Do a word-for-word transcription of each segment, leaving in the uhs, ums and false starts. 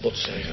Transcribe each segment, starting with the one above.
God zegen.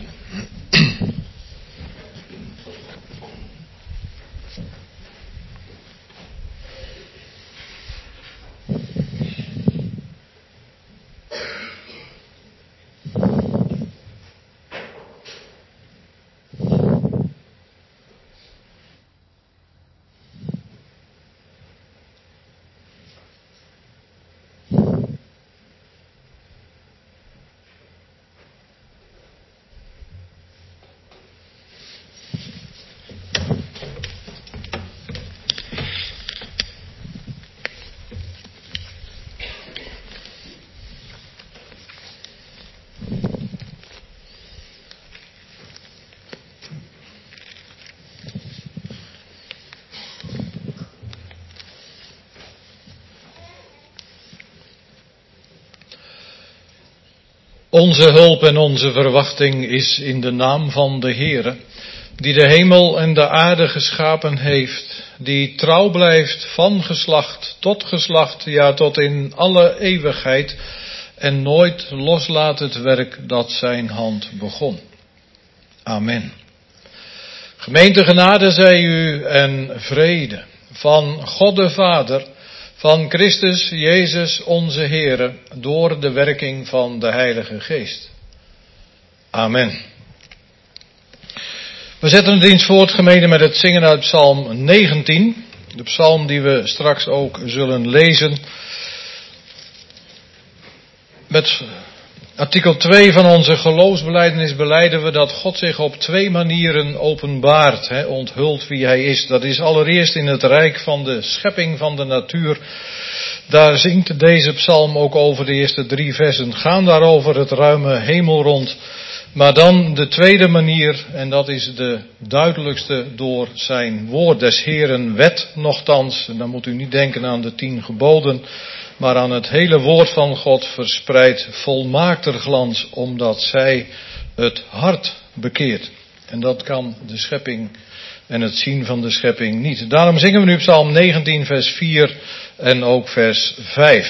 Onze hulp en onze verwachting is in de naam van de Heere, die de hemel en de aarde geschapen heeft, die trouw blijft van geslacht tot geslacht, ja tot in alle eeuwigheid, en nooit loslaat het werk dat zijn hand begon. Amen. Gemeente genade zij u en vrede van God de Vader, van Christus Jezus onze Heere, door de werking van de Heilige Geest. Amen. We zetten de dienst voort, gemeente, met het zingen uit Psalm negentien. De psalm die we straks ook zullen lezen. Met artikel twee van onze geloofsbelijdenis belijden we dat God zich op twee manieren openbaart, he, onthult wie Hij is. Dat is allereerst in het rijk van de schepping van de natuur. Daar zingt deze psalm ook over. De eerste drie versen gaan daarover, het ruime hemelrond. Maar dan de tweede manier, en dat is de duidelijkste, door zijn woord des Heeren wet nochtans. En dan moet u niet denken aan de tien geboden, maar aan het hele woord van God verspreid volmaakter glans, omdat zij het hart bekeert. En dat kan de schepping en het zien van de schepping niet. Daarom zingen we nu Psalm negentien vers vier en ook vers vijf.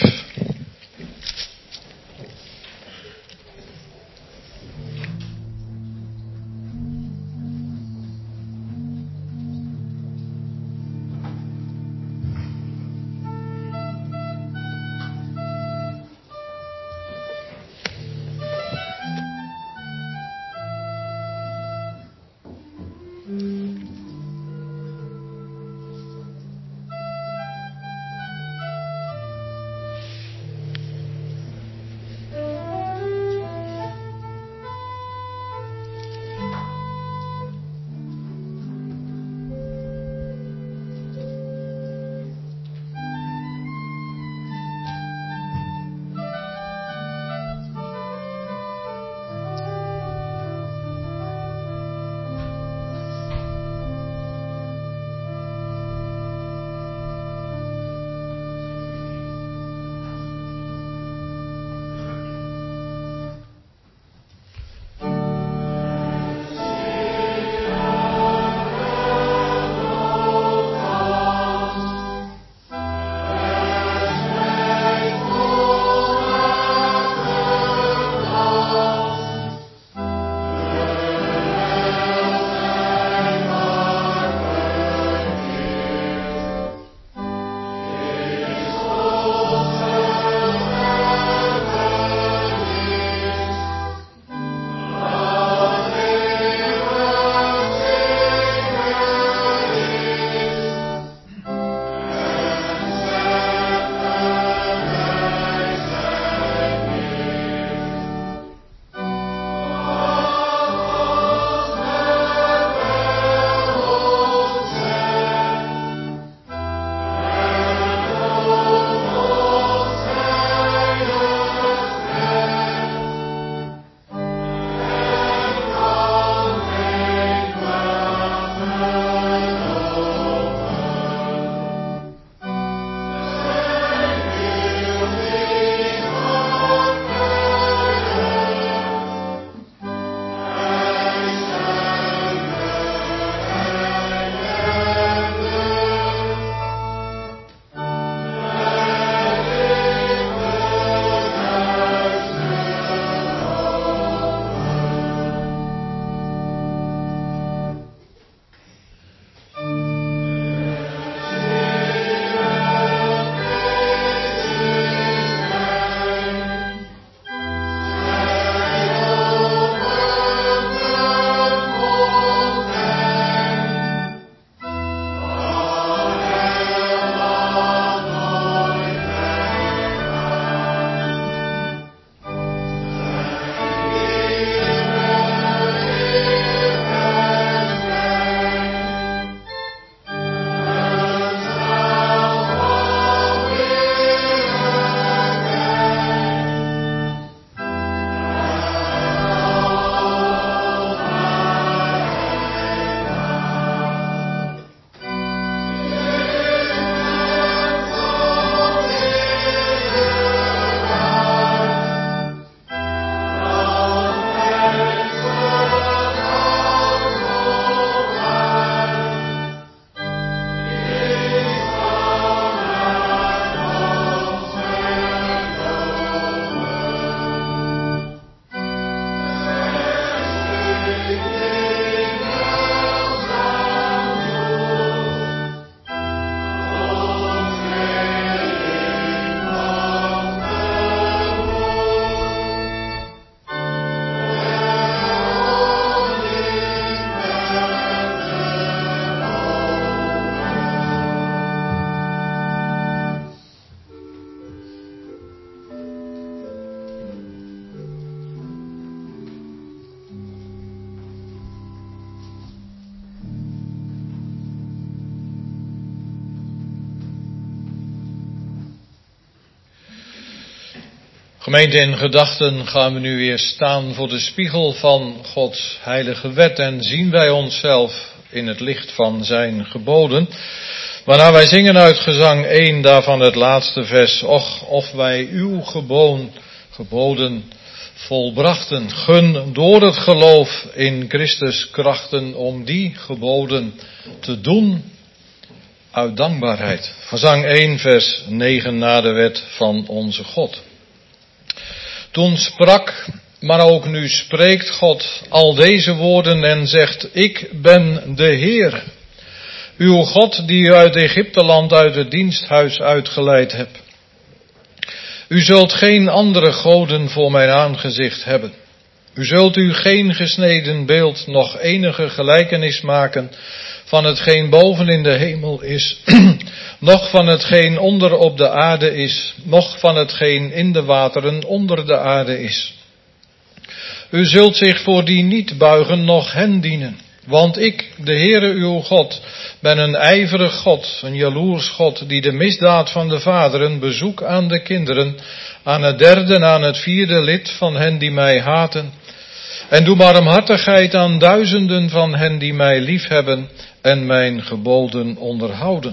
Gemeente, in gedachten gaan we nu weer staan voor de spiegel van Gods heilige wet en zien wij onszelf in het licht van zijn geboden. Waarna wij zingen uit gezang één, daarvan het laatste vers. Och, of wij uw geboon, geboden volbrachten. Gun door het geloof in Christus krachten om die geboden te doen uit dankbaarheid. Gezang één, vers negen, na de wet van onze God. Toen sprak, maar ook nu spreekt God al deze woorden en zegt: ik ben de Heer, uw God die u uit Egypteland, uit het diensthuis uitgeleid hebt. U zult geen andere goden voor mijn aangezicht hebben. U zult u geen gesneden beeld, noch enige gelijkenis maken van hetgeen boven in de hemel is, noch van hetgeen onder op de aarde is, noch van hetgeen in de wateren onder de aarde is. U zult zich voor die niet buigen, noch hen dienen. Want ik, de Heere uw God, ben een ijverig God, een jaloers God, die de misdaad van de vaderen bezoek aan de kinderen, aan het derde en aan het vierde lid van hen die mij haten. En doe barmhartigheid aan duizenden van hen die mij liefhebben en mijn geboden onderhouden.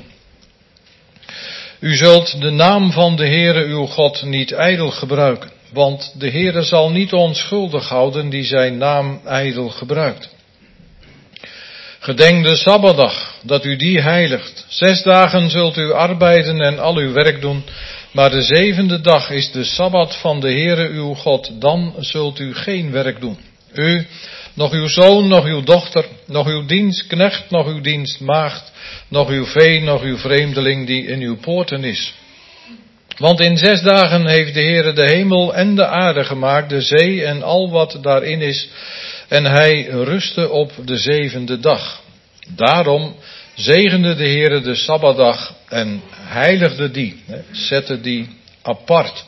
U zult de naam van de Heere uw God niet ijdel gebruiken, want de Heere zal niet onschuldig houden die zijn naam ijdel gebruikt. Gedenk de Sabbatdag, dat u die heiligt. Zes dagen zult u arbeiden en al uw werk doen, maar de zevende dag is de Sabbat van de Heere uw God, dan zult u geen werk doen. U, nog uw zoon, nog uw dochter, nog uw dienstknecht, nog uw dienstmaagd, nog uw vee, nog uw vreemdeling die in uw poorten is. Want in zes dagen heeft de Heere de hemel en de aarde gemaakt, de zee en al wat daarin is, en hij rustte op de zevende dag. Daarom zegende de Heere de Sabbatdag en heiligde die, zette die apart.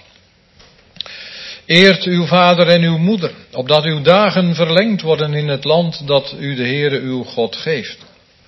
Eert uw vader en uw moeder, opdat uw dagen verlengd worden in het land dat u de Heere uw God geeft.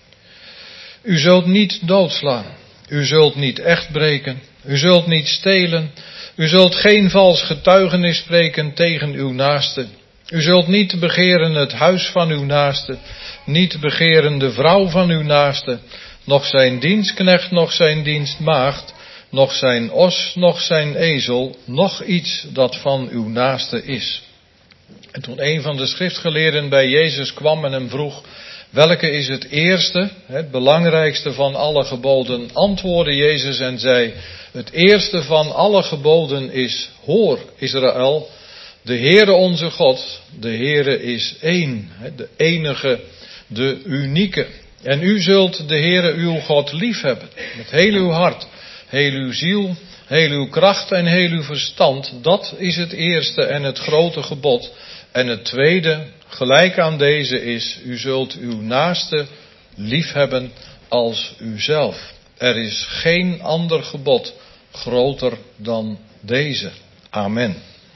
U zult niet doodslaan, u zult niet echt breken, u zult niet stelen, u zult geen vals getuigenis spreken tegen uw naaste. U zult niet begeren het huis van uw naaste, niet begeren de vrouw van uw naaste, noch zijn dienstknecht, noch zijn dienstmaagd, noch zijn os, noch zijn ezel, noch iets dat van uw naaste is. En toen een van de schriftgeleerden bij Jezus kwam en hem vroeg: welke is het eerste, het belangrijkste van alle geboden, antwoordde Jezus en zei: het eerste van alle geboden is: hoor, Israël, de Heere onze God, de Heere is één, de enige, de unieke. En u zult de Heere uw God liefhebben, met heel uw hart, heel uw ziel, heel uw kracht en heel uw verstand. Dat is het eerste en het grote gebod. En het tweede, gelijk aan deze, is: u zult uw naaste liefhebben als uzelf. Er is geen ander gebod groter dan deze. Amen.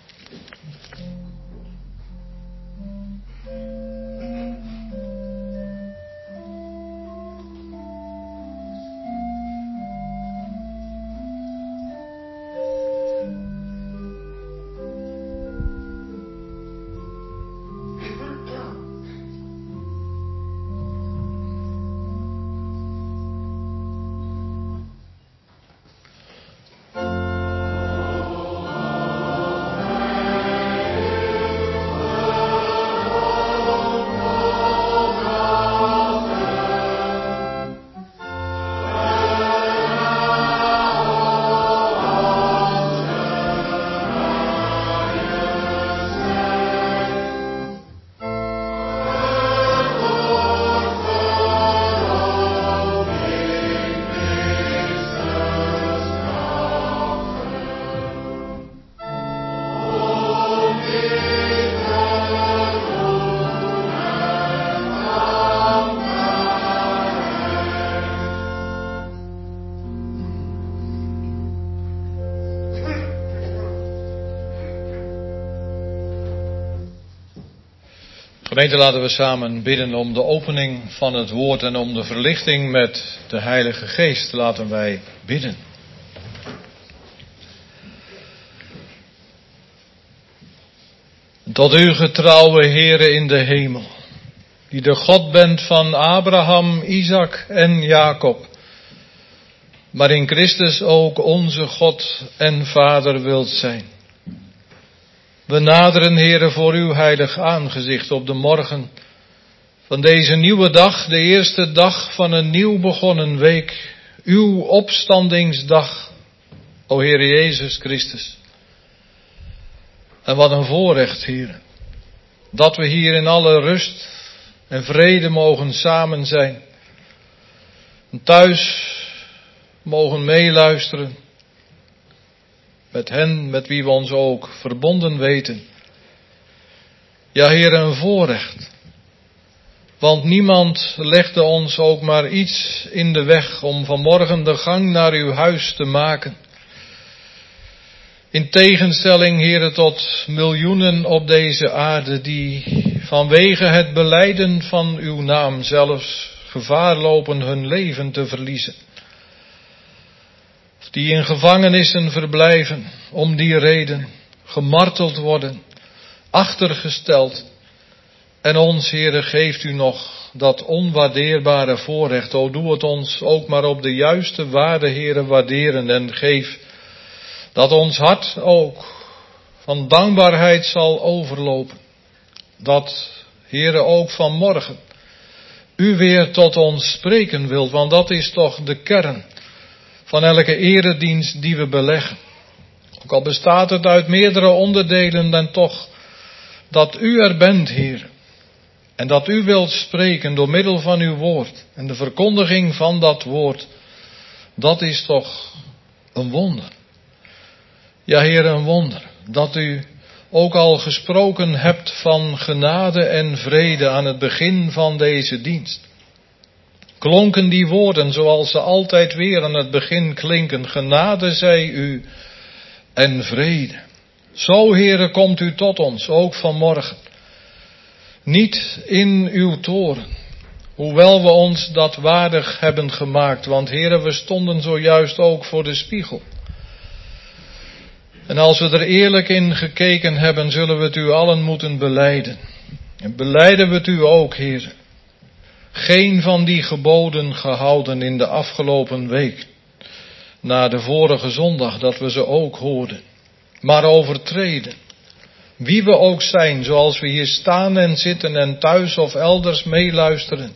Gemeente, laten we samen bidden om de opening van het woord en om de verlichting met de Heilige Geest. Laten wij bidden. Tot u getrouwe Heere in de hemel, die de God bent van Abraham, Isaac en Jacob, maar in Christus ook onze God en Vader wilt zijn. We naderen, Heere, voor uw heilig aangezicht op de morgen van deze nieuwe dag, de eerste dag van een nieuw begonnen week, uw opstandingsdag, o Heere Jezus Christus. En wat een voorrecht, Heere, dat we hier in alle rust en vrede mogen samen zijn. En thuis mogen meeluisteren met hen met wie we ons ook verbonden weten. Ja, Heere, een voorrecht. Want niemand legde ons ook maar iets in de weg om vanmorgen de gang naar uw huis te maken. In tegenstelling, Heere, tot miljoenen op deze aarde die vanwege het belijden van uw naam zelfs gevaar lopen hun leven te verliezen. Of die in gevangenissen verblijven, om die reden gemarteld worden, achtergesteld. En ons, Heere, geeft u nog dat onwaardeerbare voorrecht. O, doe het ons ook maar op de juiste waarde, Heere, waarderen en geef dat ons hart ook van dankbaarheid zal overlopen. Dat, Heere, ook vanmorgen u weer tot ons spreken wilt, want dat is toch de kern van elke eredienst die we beleggen. Ook al bestaat het uit meerdere onderdelen, dan toch dat u er bent, Heere. En dat u wilt spreken door middel van uw woord en de verkondiging van dat woord, dat is toch een wonder. Ja, Heer, een wonder dat u ook al gesproken hebt van genade en vrede aan het begin van deze dienst. Klonken die woorden zoals ze altijd weer aan het begin klinken, genade zij u en vrede. Zo, Heere, komt u tot ons, ook vanmorgen. Niet in uw toren, hoewel we ons dat waardig hebben gemaakt, want Heere, we stonden zojuist ook voor de spiegel. En als we er eerlijk in gekeken hebben, zullen we het u allen moeten belijden. En belijden we het u ook, Heer. Geen van die geboden gehouden in de afgelopen week, na de vorige zondag, dat we ze ook hoorden. Maar overtreden. Wie we ook zijn, zoals we hier staan en zitten en thuis of elders meeluisteren.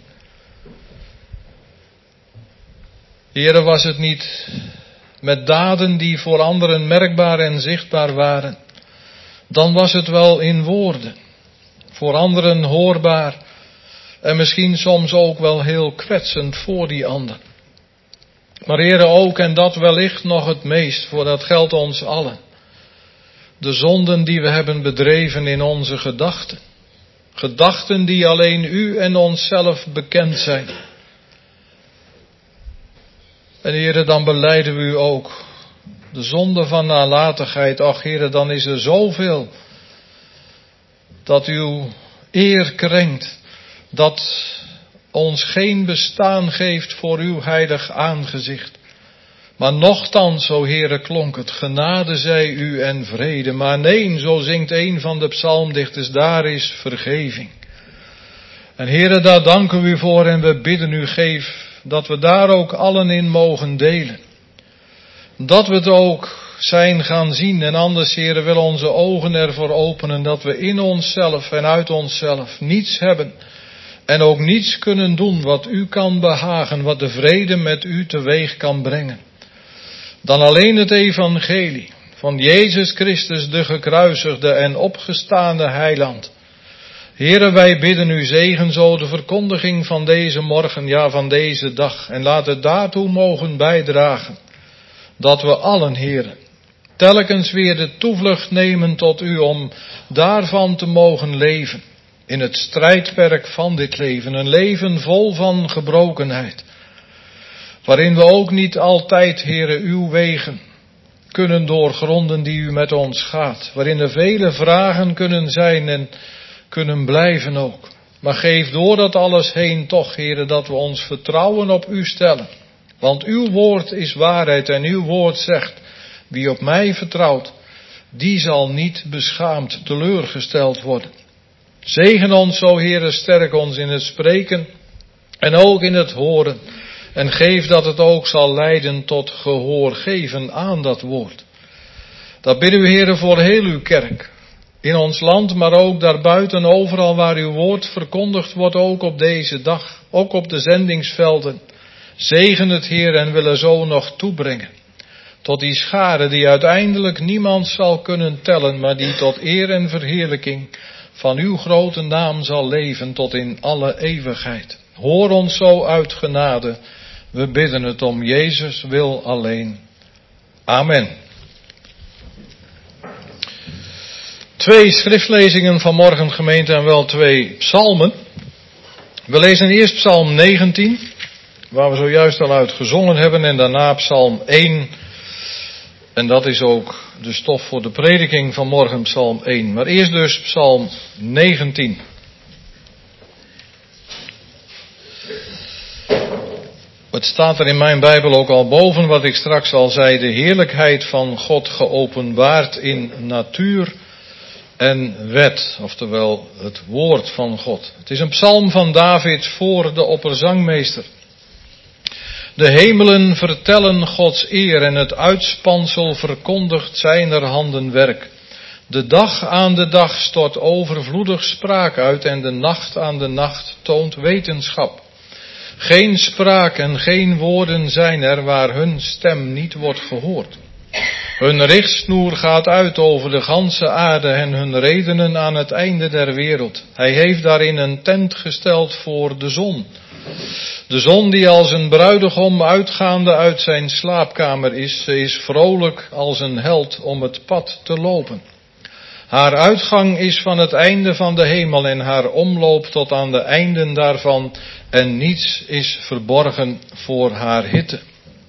Heere, was het niet met daden die voor anderen merkbaar en zichtbaar waren, dan was het wel in woorden, voor anderen hoorbaar en misschien soms ook wel heel kwetsend voor die ander. Maar Heere, ook en dat wellicht nog het meest, voor dat geldt ons allen, de zonden die we hebben bedreven in onze gedachten. Gedachten die alleen u en onszelf bekend zijn. En Heere, dan belijden we u ook de zonde van nalatigheid. Ach Heere, dan is er zoveel dat uw eer krenkt, dat ons geen bestaan geeft voor uw heilig aangezicht. Maar nochtans, o Heere, klonk het, genade zij u en vrede. Maar nee, zo zingt een van de psalmdichters, daar is vergeving. En Heere, daar danken we u voor en we bidden u, geef dat we daar ook allen in mogen delen. Dat we het ook zijn gaan zien en anders, Heere, wil onze ogen ervoor openen dat we in onszelf en uit onszelf niets hebben en ook niets kunnen doen wat u kan behagen, wat de vrede met u teweeg kan brengen. Dan alleen het evangelie van Jezus Christus, de gekruisigde en opgestaande heiland. Heere, wij bidden u, zegen zo de verkondiging van deze morgen, ja van deze dag. En laat het daartoe mogen bijdragen, dat we allen, Heere, telkens weer de toevlucht nemen tot u om daarvan te mogen leven. In het strijdperk van dit leven, een leven vol van gebrokenheid. Waarin we ook niet altijd, Heere, uw wegen kunnen doorgronden die u met ons gaat. Waarin er vele vragen kunnen zijn en kunnen blijven ook. Maar geef door dat alles heen toch, Heere, dat we ons vertrouwen op u stellen. Want uw woord is waarheid en uw woord zegt, wie op mij vertrouwt, die zal niet beschaamd teleurgesteld worden. Zegen ons, o Heere, sterk ons in het spreken en ook in het horen. En geef dat het ook zal leiden tot gehoor geven aan dat woord. Dat bidden we, Heere, voor heel uw kerk. In ons land, maar ook daarbuiten, overal waar uw woord verkondigd wordt, ook op deze dag, ook op de zendingsvelden. Zegen het, Heer, en willen zo nog toebrengen. Tot die schare die uiteindelijk niemand zal kunnen tellen, maar die tot eer en verheerlijking van uw grote naam zal leven tot in alle eeuwigheid. Hoor ons zo uit genade. We bidden het om Jezus wil alleen. Amen. Twee schriftlezingen vanmorgen, gemeente, en wel twee psalmen. We lezen eerst psalm negentien, waar we zojuist al uit gezongen hebben, en daarna psalm één. En dat is ook de stof voor de prediking van morgen, psalm één. Maar eerst dus psalm negentien. Het staat er in mijn Bijbel ook al boven wat ik straks al zei. De heerlijkheid van God geopenbaard in natuur en wet. Oftewel het woord van God. Het is een psalm van David voor de opperzangmeester. De hemelen vertellen Gods eer en het uitspansel verkondigt zijner handen werk. De dag aan de dag stort overvloedig spraak uit en de nacht aan de nacht toont wetenschap. Geen spraak en geen woorden zijn er waar hun stem niet wordt gehoord. Hun richtsnoer gaat uit over de ganse aarde en hun redenen aan het einde der wereld. Hij heeft daarin een tent gesteld voor de zon. De zon die als een bruidegom uitgaande uit zijn slaapkamer is, ze is vrolijk als een held om het pad te lopen. Haar uitgang is van het einde van de hemel en haar omloop tot aan de einden daarvan en niets is verborgen voor haar hitte.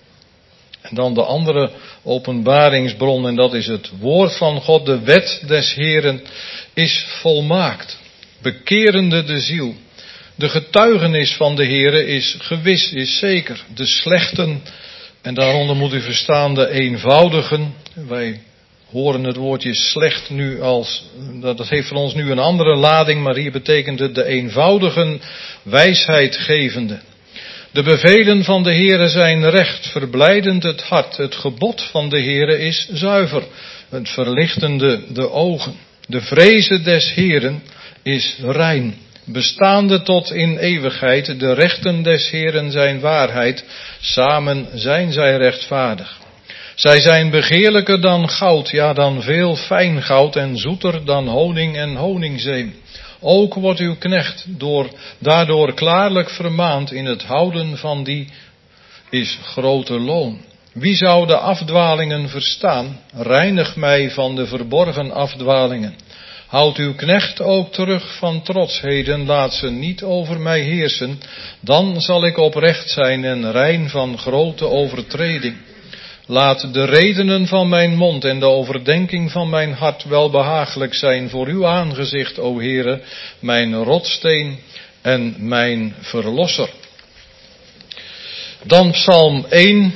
En dan de andere openbaringsbron en dat is het woord van God, de wet des Heeren is volmaakt, bekerende de ziel. De getuigenis van de Heere is gewis, is zeker. De slechten, en daaronder moet u verstaan de eenvoudigen. Wij horen het woordje slecht nu als, dat heeft voor ons nu een andere lading, maar hier betekent het de eenvoudigen wijsheidgevende. De bevelen van de Heere zijn recht, verblijdend het hart. Het gebod van de Heere is zuiver, het verlichtende de ogen. De vreze des Heeren is rein, bestaande tot in eeuwigheid. De rechten des Heeren zijn waarheid, samen zijn zij rechtvaardig. Zij zijn begeerlijker dan goud, ja dan veel fijn goud en zoeter dan honing en honingzeem. Ook wordt uw knecht door, daardoor klaarlijk vermaand in het houden van die is grote loon. Wie zou de afdwalingen verstaan? Reinig mij van de verborgen afdwalingen. Houd uw knecht ook terug van trotsheden, laat ze niet over mij heersen. Dan zal ik oprecht zijn en rein van grote overtreding. Laat de redenen van mijn mond en de overdenking van mijn hart welbehagelijk zijn voor uw aangezicht, o Heere, mijn rotsteen en mijn verlosser. Dan psalm één.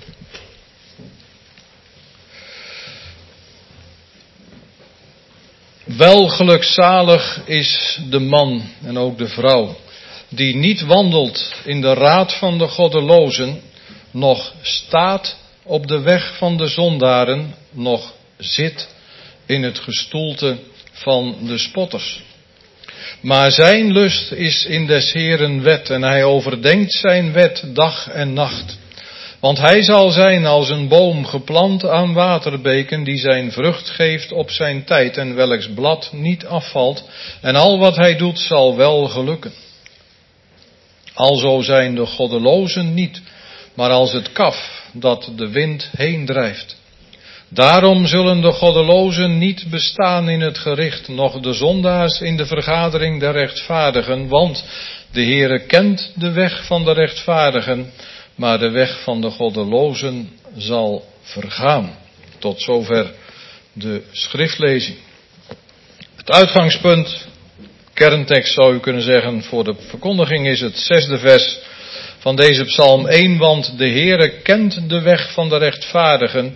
Wel gelukzalig is de man en ook de vrouw, die niet wandelt in de raad van de goddelozen, noch staat op de weg van de zondaren, noch zit in het gestoelte van de spotters. Maar zijn lust is in des Heeren wet en hij overdenkt zijn wet dag en nacht. Want hij zal zijn als een boom geplant aan waterbeken die zijn vrucht geeft op zijn tijd en welks blad niet afvalt en al wat hij doet zal wel gelukken. Alzo zijn de goddelozen niet, maar als het kaf dat de wind heen drijft. Daarom zullen de goddelozen niet bestaan in het gericht, noch de zondaars in de vergadering der rechtvaardigen, want de Heere kent de weg van de rechtvaardigen, maar de weg van de goddelozen zal vergaan. Tot zover de schriftlezing. Het uitgangspunt, kerntekst zou u kunnen zeggen, voor de verkondiging is het zesde vers van deze psalm één, want de Heere kent de weg van de rechtvaardigen,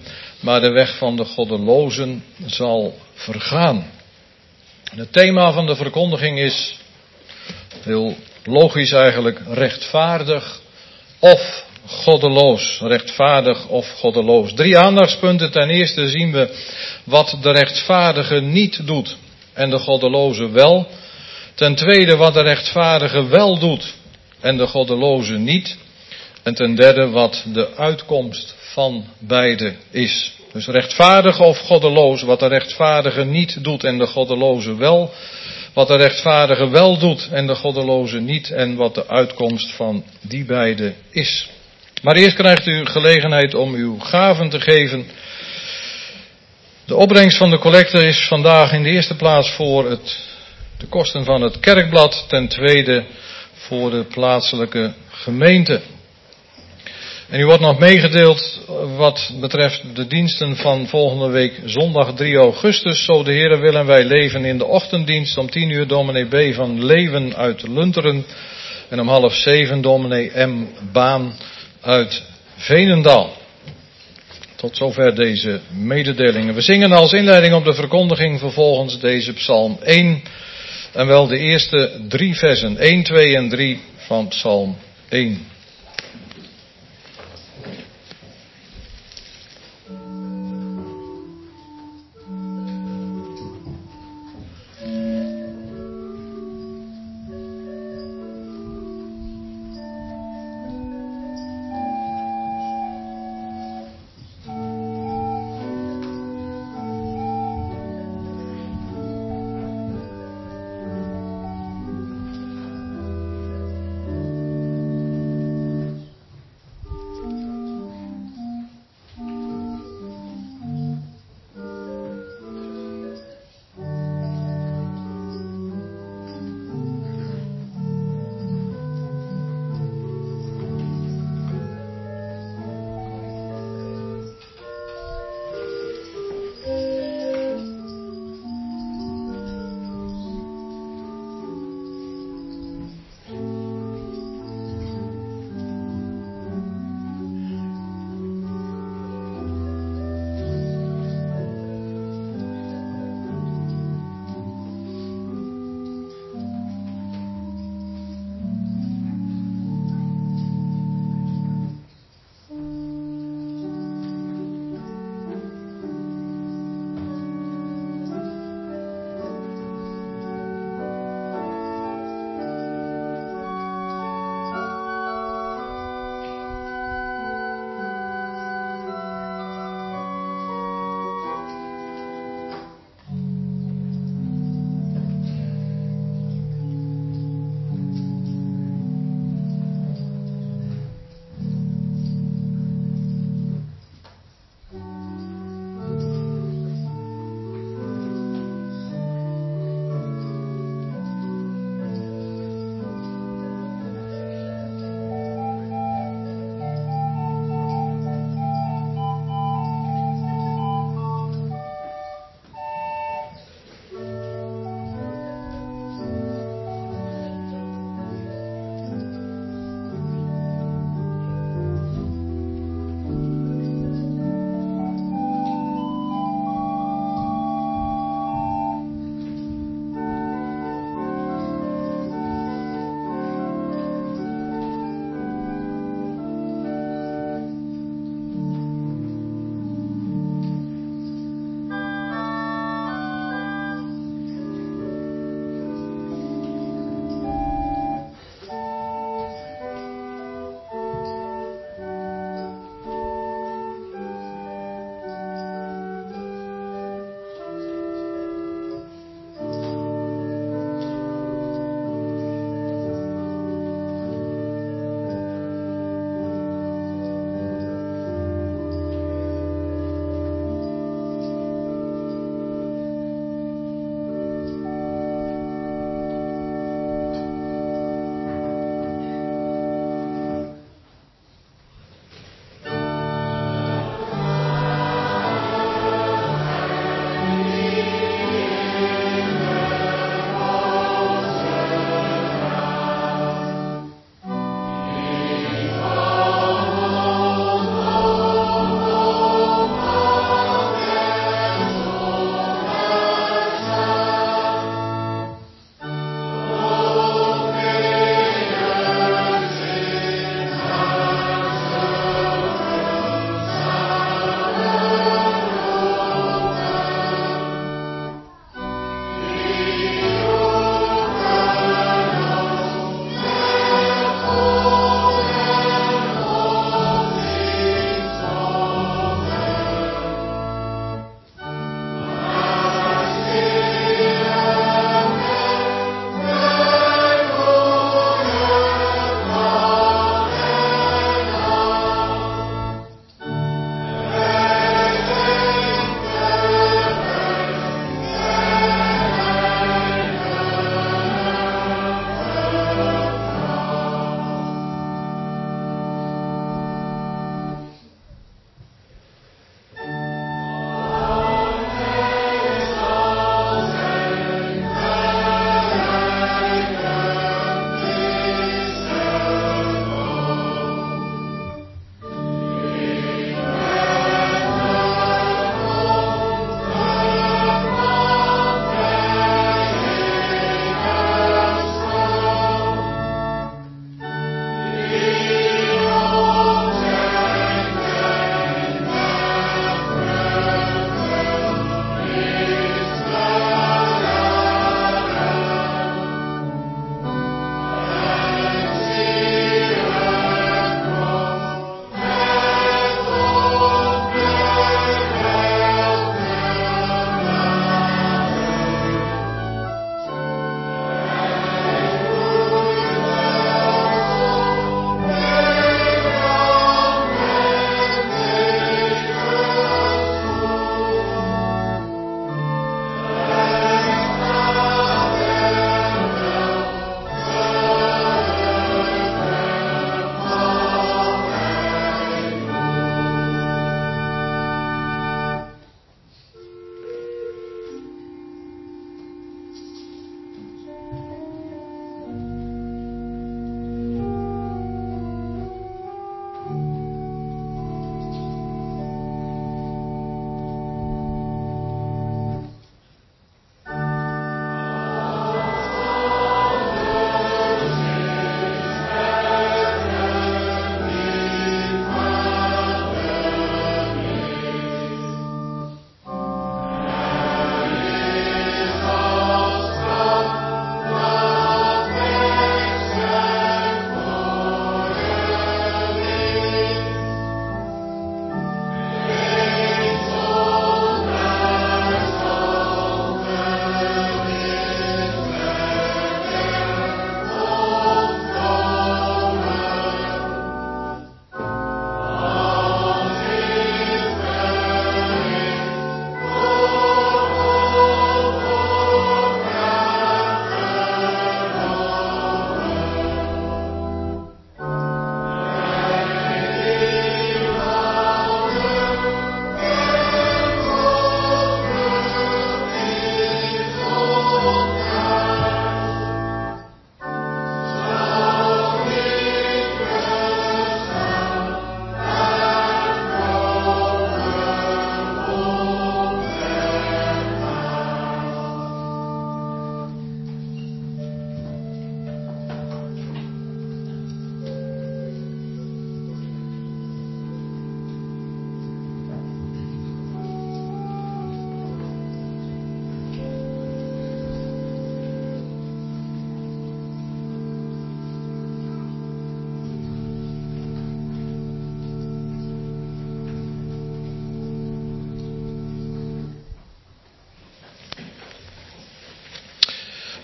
maar de weg van de goddelozen zal vergaan. En het thema van de verkondiging is, heel logisch eigenlijk, rechtvaardig of goddeloos. Rechtvaardig of goddeloos. Drie aandachtspunten. Ten eerste zien we wat de rechtvaardige niet doet en de goddeloze wel. Ten tweede wat de rechtvaardige wel doet en de goddeloze niet. En ten derde wat de uitkomst van beide is. Dus rechtvaardig of goddeloos, wat de rechtvaardige niet doet en de goddeloze wel. Wat de rechtvaardige wel doet en de goddeloze niet. En wat de uitkomst van die beide is. Maar eerst krijgt u gelegenheid om uw gaven te geven. De opbrengst van de collecte is vandaag in de eerste plaats voor het, de kosten van het kerkblad. Ten tweede voor de plaatselijke gemeente. En u wordt nog meegedeeld wat betreft de diensten van volgende week zondag drie augustus. Zo de Heere willen wij leven in de ochtenddienst om tien uur dominee B. van Leeuwen uit Lunteren. En om half zeven dominee M. Baan uit Veenendaal. Tot zover deze mededelingen. We zingen als inleiding op de verkondiging vervolgens deze psalm één. En wel de eerste drie versen, één, twee en drie van psalm één.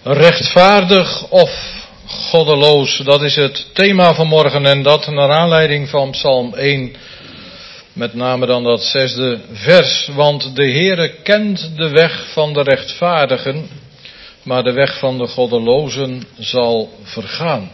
Rechtvaardig of goddeloos, dat is het thema van morgen en dat naar aanleiding van Psalm één, met name dan dat zesde vers. Want de Heere kent de weg van de rechtvaardigen, maar de weg van de goddelozen zal vergaan.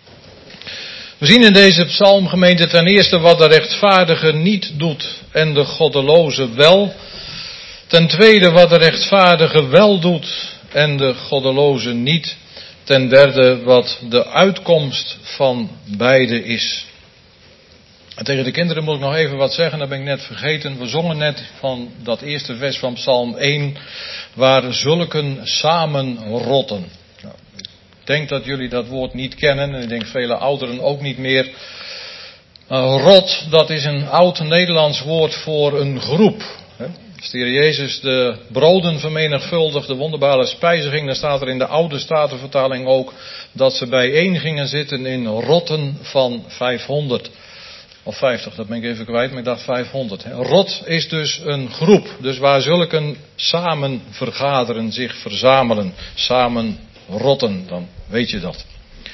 We zien in deze psalmgemeente ten eerste wat de rechtvaardige niet doet en de goddeloze wel. Ten tweede wat de rechtvaardige wel doet en de goddeloze niet. Ten derde wat de uitkomst van beide is. En tegen de kinderen moet ik nog even wat zeggen, dat ben ik net vergeten. We zongen net van dat eerste vers van Psalm één, waar zulken samen rotten. Nou, ik denk dat jullie dat woord niet kennen en ik denk vele ouderen ook niet meer. Uh, rot, dat is een oud Nederlands woord voor een groep. Hè. Als de Heer Jezus de broden vermenigvuldigd, de wonderbare spijziging, dan staat er in de oude Statenvertaling ook dat ze bijeen gingen zitten in rotten van vijfhonderd. Of vijftig, dat ben ik even kwijt, maar ik dacht vijfhonderd. Rot is dus een groep, dus waar zulken samen vergaderen, zich verzamelen, samen rotten, dan weet je dat.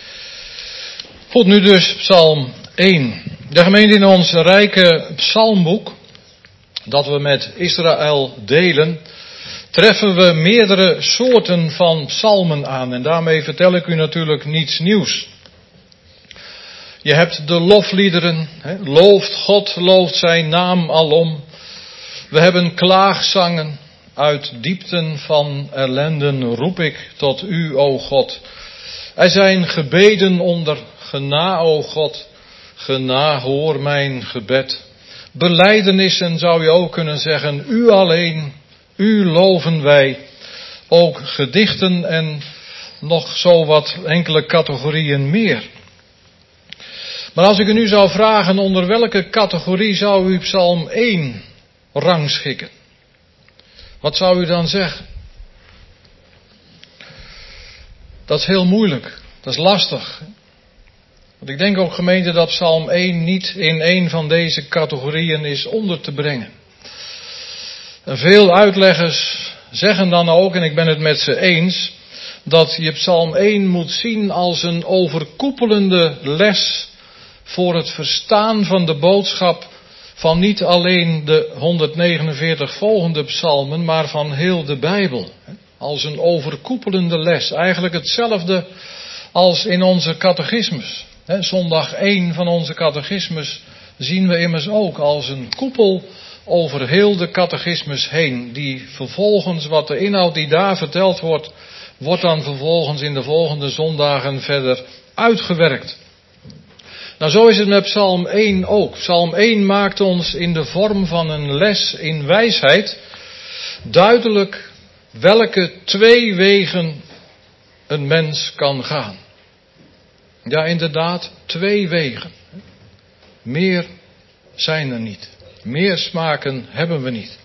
Goed, nu dus Psalm één. De gemeente in ons rijke psalmboek, dat we met Israël delen, treffen we meerdere soorten van psalmen aan. En daarmee vertel ik u natuurlijk niets nieuws. Je hebt de lofliederen, hè, looft God, looft zijn naam alom. We hebben klaagzangen, uit diepten van ellenden roep ik tot u, o God. Er zijn gebeden onder, gena, o God, gena, hoor mijn gebed. Belijdenissen zou je ook kunnen zeggen, u alleen, u loven wij. Ook gedichten en nog zo wat enkele categorieën meer. Maar als ik u nu zou vragen, onder welke categorie zou u Psalm één rangschikken? Wat zou u dan zeggen? Dat is heel moeilijk, dat is lastig. Want ik denk ook, gemeente, dat Psalm één niet in een van deze categorieën is onder te brengen. En veel uitleggers zeggen dan ook, en ik ben het met ze eens, dat je Psalm één moet zien als een overkoepelende les voor het verstaan van de boodschap van niet alleen de honderdnegenenveertig volgende psalmen, maar van heel de Bijbel. Als een overkoepelende les. Eigenlijk hetzelfde als in onze catechismus. Zondag één van onze catechismus zien we immers ook als een koepel over heel de catechismus heen. Die vervolgens, wat de inhoud die daar verteld wordt, wordt dan vervolgens in de volgende zondagen verder uitgewerkt. Nou, zo is het met Psalm één ook. Psalm één maakt ons in de vorm van een les in wijsheid duidelijk welke twee wegen een mens kan gaan. Ja, inderdaad, twee wegen. Meer zijn er niet. Meer smaken hebben we niet.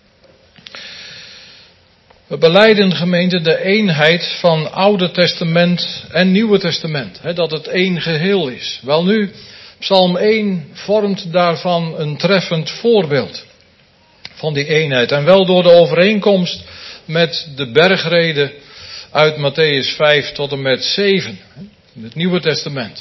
We belijden, gemeente, de eenheid van Oude Testament en Nieuwe Testament. Hè, dat het één geheel is. Welnu, Psalm één vormt daarvan een treffend voorbeeld van die eenheid. En wel door de overeenkomst met de bergrede uit Mattheüs vijf tot en met zeven. In het Nieuwe Testament.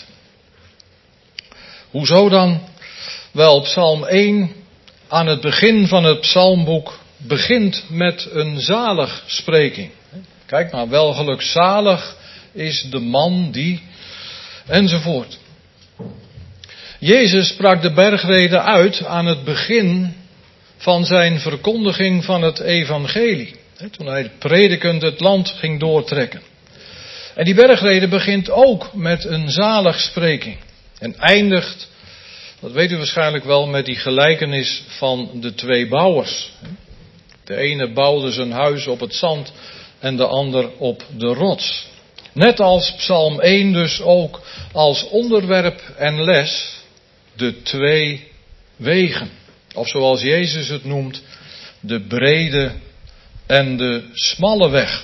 Hoezo dan? Wel, Psalm één aan het begin van het psalmboek begint met een zaligspreking. Kijk maar, welgelukzalig is de man die, enzovoort. Jezus sprak de bergrede uit aan het begin van zijn verkondiging van het evangelie. Toen hij predikend het land ging doortrekken. En die bergrede begint ook met een zaligspreking. En eindigt, dat weet u waarschijnlijk wel, met die gelijkenis van de twee bouwers. De ene bouwde zijn huis op het zand en de ander op de rots. Net als Psalm één dus ook als onderwerp en les de twee wegen. Of zoals Jezus het noemt, de brede en de smalle weg.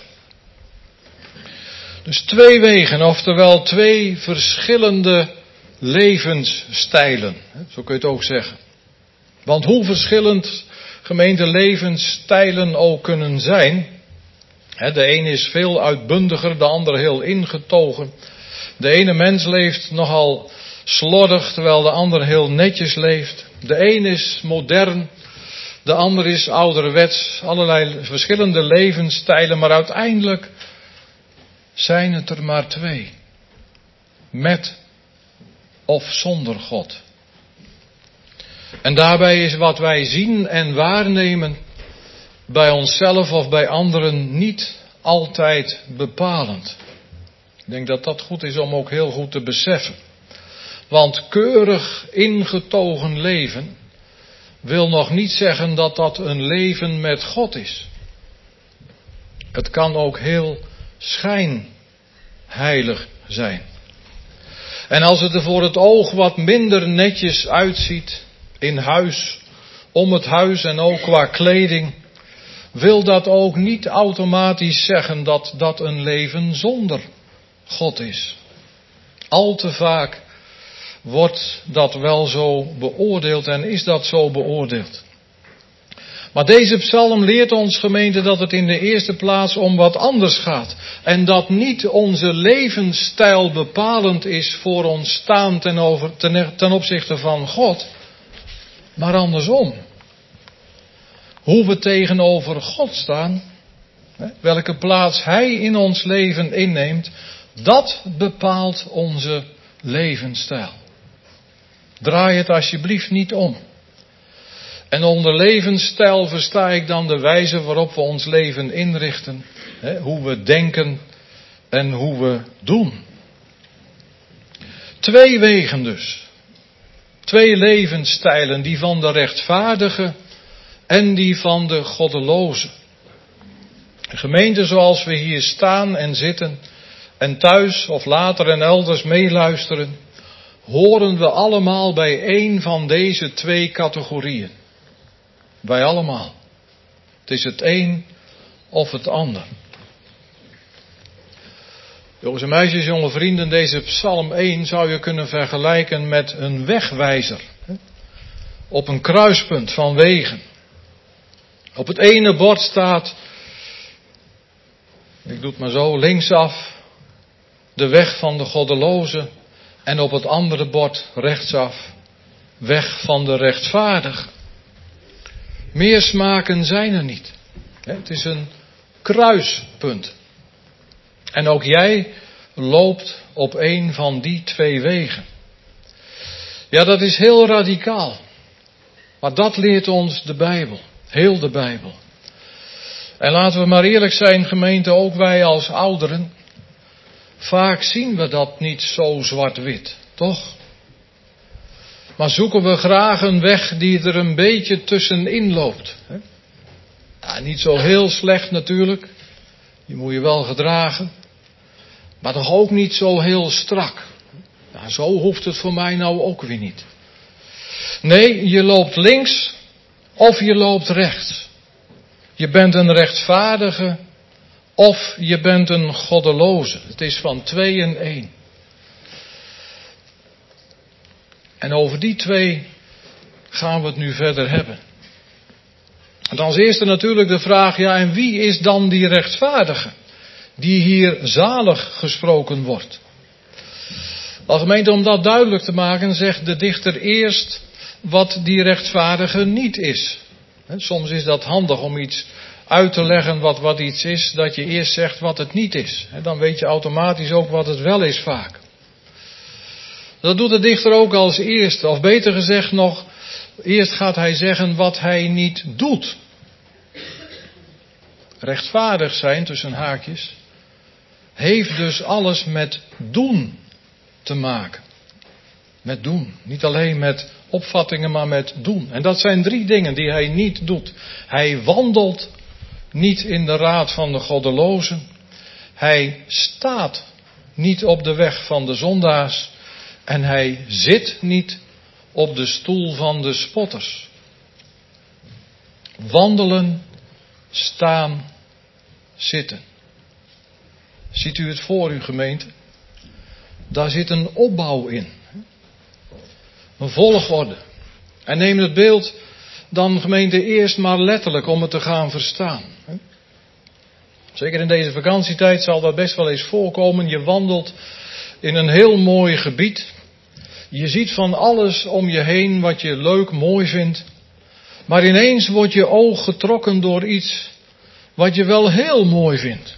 Dus twee wegen, oftewel twee verschillende levensstijlen. Zo kun je het ook zeggen. Want hoe verschillend gemeente levensstijlen ook kunnen zijn, De een is veel uitbundiger, de ander heel ingetogen. De ene mens leeft nogal slordig, terwijl de ander heel netjes leeft. De een is modern, de ander is ouderwets. Allerlei verschillende levensstijlen, maar uiteindelijk zijn het er maar twee. Met of zonder God. En daarbij is wat wij zien en waarnemen bij onszelf of bij anderen niet altijd bepalend. Ik denk dat dat goed is om ook heel goed te beseffen. Want keurig ingetogen leven wil nog niet zeggen dat dat een leven met God is. Het kan ook heel schijnheilig zijn. En als het er voor het oog wat minder netjes uitziet, in huis, om het huis en ook qua kleding, wil dat ook niet automatisch zeggen dat dat een leven zonder God is. Al te vaak wordt dat wel zo beoordeeld en is dat zo beoordeeld. Maar deze psalm leert ons, gemeente, dat het in de eerste plaats om wat anders gaat. En dat niet onze levensstijl bepalend is voor ons staan ten, over, ten, ten opzichte van God, maar andersom. Hoe we tegenover God staan, welke plaats Hij in ons leven inneemt, dat bepaalt onze levensstijl. Draai het alsjeblieft niet om. En onder levensstijl versta ik dan de wijze waarop we ons leven inrichten. Hè, hoe we denken en hoe we doen. Twee wegen dus. Twee levensstijlen, die van de rechtvaardige en die van de goddeloze. De gemeente zoals we hier staan en zitten en thuis of later en elders meeluisteren, horen we allemaal bij één van deze twee categorieën. Wij allemaal. Het is het een of het ander. Jongens en meisjes, jonge vrienden, deze psalm één zou je kunnen vergelijken met een wegwijzer. Op een kruispunt van wegen. Op het ene bord staat, ik doe het maar zo, linksaf, de weg van de goddeloze. En op het andere bord rechtsaf, weg van de rechtvaardige. Meer smaken zijn er niet. Het is een kruispunt. En ook jij loopt op een van die twee wegen. Ja, dat is heel radicaal. Maar dat leert ons de Bijbel. Heel de Bijbel. En laten we maar eerlijk zijn, gemeente, ook wij als ouderen. Vaak zien we dat niet zo zwart-wit, toch? Maar zoeken we graag een weg die er een beetje tussenin loopt. Hè? Ja, niet zo heel slecht natuurlijk. Die moet je wel gedragen. Maar toch ook niet zo heel strak. Nou, zo hoeft het voor mij nou ook weer niet. Nee, je loopt links of je loopt rechts. Je bent een rechtvaardige of je bent een goddeloze. Het is van twee in één. En over die twee gaan we het nu verder hebben. En als eerste natuurlijk de vraag, ja, en wie is dan die rechtvaardige? Die hier zalig gesproken wordt. Wel, gemeente, om dat duidelijk te maken, zegt de dichter eerst wat die rechtvaardige niet is. Soms is dat handig om iets uit te leggen wat, wat iets is, dat je eerst zegt wat het niet is. Dan weet je automatisch ook wat het wel is vaak. Dat doet de dichter ook als eerste, of beter gezegd nog, eerst gaat hij zeggen wat hij niet doet. Rechtvaardig zijn, tussen haakjes, heeft dus alles met doen te maken. Met doen. Niet alleen met opvattingen, maar met doen. En dat zijn drie dingen die hij niet doet. Hij wandelt niet in de raad van de goddelozen. Hij staat niet op de weg van de zondaars. En hij zit niet op de stoel van de spotters. Wandelen, staan, zitten. Ziet u het voor u, gemeente? Daar zit een opbouw in. Een volgorde. En neem het beeld dan, gemeente, eerst maar letterlijk om het te gaan verstaan. Zeker in deze vakantietijd zal dat best wel eens voorkomen. Je wandelt in een heel mooi gebied. Je ziet van alles om je heen wat je leuk, mooi vindt. Maar ineens wordt je oog getrokken door iets wat je wel heel mooi vindt.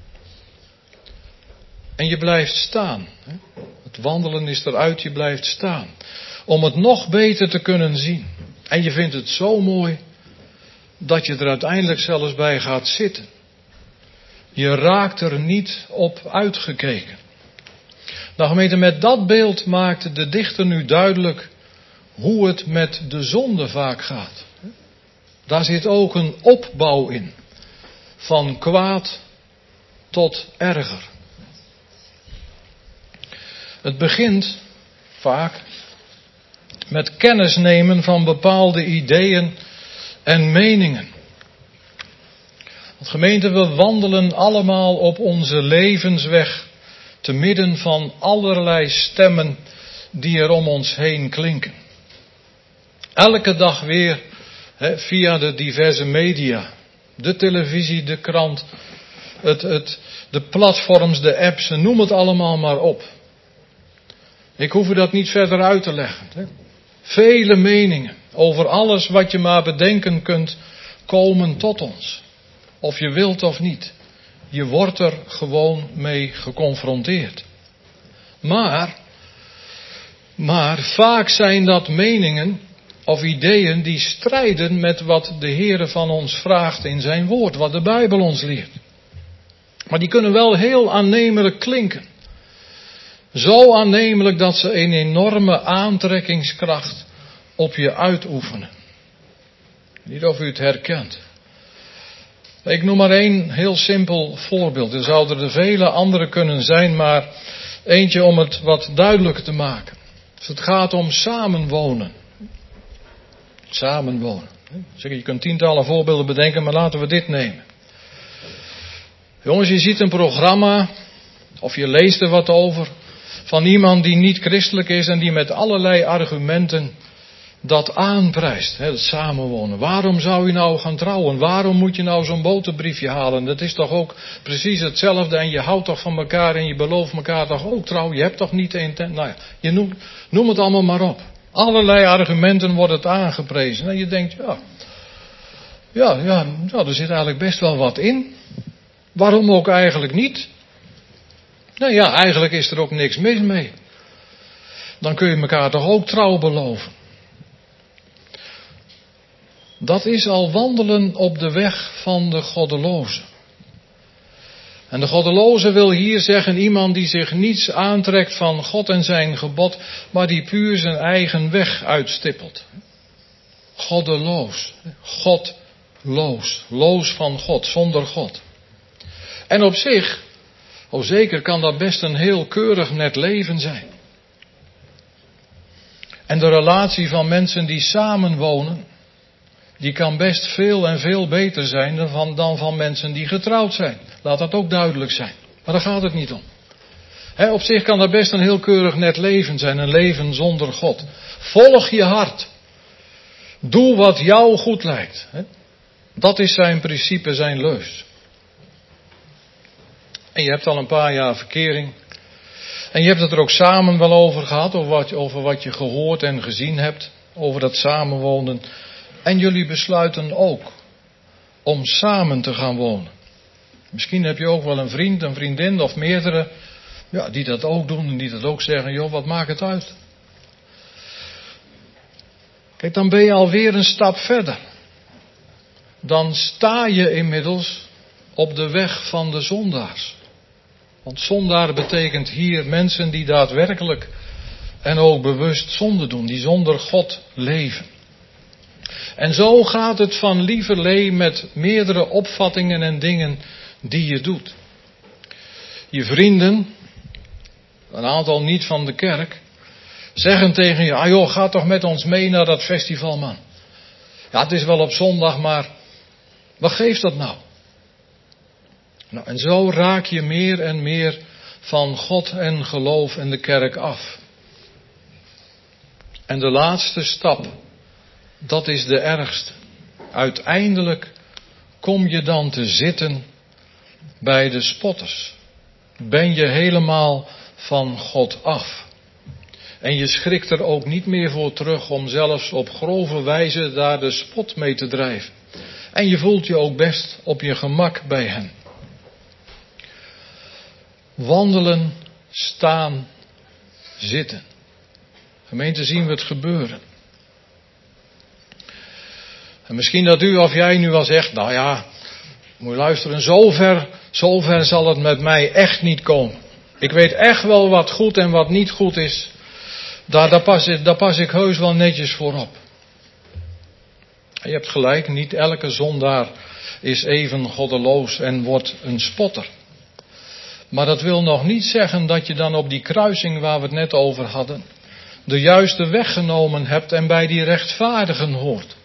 En je blijft staan. Het wandelen is eruit, je blijft staan. Om het nog beter te kunnen zien. En je vindt het zo mooi dat je er uiteindelijk zelfs bij gaat zitten. Je raakt er niet op uitgekeken. Nou gemeente, met dat beeld maakte de dichter nu duidelijk hoe het met de zonde vaak gaat. Daar zit ook een opbouw in. Van kwaad tot erger. Het begint vaak met kennis nemen van bepaalde ideeën en meningen. Want gemeente, we wandelen allemaal op onze levensweg te midden van allerlei stemmen die er om ons heen klinken. Elke dag weer he, via de diverse media, de televisie, de krant, het, het, de platforms, de apps, noem het allemaal maar op. Ik hoef u dat niet verder uit te leggen. Hè. Vele meningen over alles wat je maar bedenken kunt komen tot ons. Of je wilt of niet. Je wordt er gewoon mee geconfronteerd. Maar, maar vaak zijn dat meningen of ideeën die strijden met wat de Heere van ons vraagt in zijn woord. Wat de Bijbel ons leert. Maar die kunnen wel heel aannemelijk klinken. Zo aannemelijk dat ze een enorme aantrekkingskracht op je uitoefenen. Niet of u het herkent. Ik noem maar één heel simpel voorbeeld. Er zouden er vele andere kunnen zijn, maar eentje om het wat duidelijker te maken. Dus het gaat om samenwonen. Samenwonen. Je kunt tientallen voorbeelden bedenken, maar laten we dit nemen. Jongens, je ziet een programma, of je leest er wat over, van iemand die niet christelijk is en die met allerlei argumenten dat aanprijst, hè, het samenwonen. Waarom zou je nou gaan trouwen? Waarom moet je nou zo'n boterbriefje halen? Dat is toch ook precies hetzelfde en je houdt toch van elkaar en je belooft elkaar toch ook trouw? Je hebt toch niet een tent? Nou ja, je noem, noem het allemaal maar op. Allerlei argumenten wordt het aangeprezen. En je denkt, ja, ja, ja, nou, er zit eigenlijk best wel wat in. Waarom ook eigenlijk niet? Nou ja, eigenlijk is er ook niks mis mee. Dan kun je elkaar toch ook trouw beloven. Dat is al wandelen op de weg van de goddeloze. En de goddeloze wil hier zeggen iemand die zich niets aantrekt van God en zijn gebod, maar die puur zijn eigen weg uitstippelt. Goddeloos. Godloos. Loos van God, zonder God. En op zich, oh zeker kan dat best een heel keurig net leven zijn. En de relatie van mensen die samenwonen, die kan best veel en veel beter zijn dan van, dan van mensen die getrouwd zijn. Laat dat ook duidelijk zijn. Maar daar gaat het niet om. He, op zich kan dat best een heel keurig net leven zijn. Een leven zonder God. Volg je hart. Doe wat jou goed lijkt. He. Dat is zijn principe, zijn leus. En je hebt al een paar jaar verkering. En je hebt het er ook samen wel over gehad. Over wat, over wat je gehoord en gezien hebt. Over dat samenwonen. En jullie besluiten ook om samen te gaan wonen. Misschien heb je ook wel een vriend, een vriendin of meerdere, ja, die dat ook doen en die dat ook zeggen, joh, wat maakt het uit? Kijk, dan ben je alweer een stap verder. Dan sta je inmiddels op de weg van de zondaars. Want zondaar betekent hier mensen die daadwerkelijk en ook bewust zonde doen, die zonder God leven. En zo gaat het van lieverlee met meerdere opvattingen en dingen die je doet. Je vrienden, een aantal niet van de kerk, zeggen tegen je, ah joh, ga toch met ons mee naar dat festival, man. Ja, het is wel op zondag, maar wat geeft dat nou? Nou, en zo raak je meer en meer van God en geloof en de kerk af. En de laatste stap, dat is de ergste. Uiteindelijk kom je dan te zitten bij de spotters. Ben je helemaal van God af. En je schrikt er ook niet meer voor terug om zelfs op grove wijze daar de spot mee te drijven. En je voelt je ook best op je gemak bij hen. Wandelen, staan, zitten. Gemeente, zien we het gebeuren. En misschien dat u of jij nu wel zegt, nou ja, moet je luisteren, zover, zover zal het met mij echt niet komen. Ik weet echt wel wat goed en wat niet goed is. Daar, daar, pas, ik, daar pas ik heus wel netjes voor op. Je hebt gelijk, niet elke zondaar is even goddeloos en wordt een spotter. Maar dat wil nog niet zeggen dat je dan op die kruising waar we het net over hadden, de juiste weg genomen hebt en bij die rechtvaardigen hoort.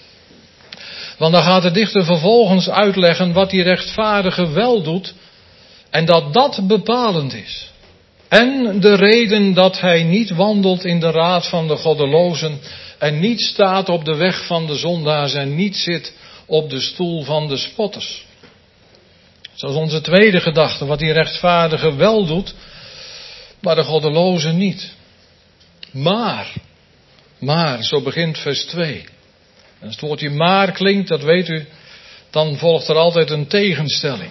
Want dan gaat de dichter vervolgens uitleggen wat die rechtvaardige wel doet en dat dat bepalend is. En de reden dat hij niet wandelt in de raad van de goddelozen en niet staat op de weg van de zondaars en niet zit op de stoel van de spotters. Dat is onze tweede gedachte, wat die rechtvaardige wel doet, maar de goddeloze niet. Maar, maar, zo begint vers twee. En als het woordje maar klinkt, dat weet u, dan volgt er altijd een tegenstelling.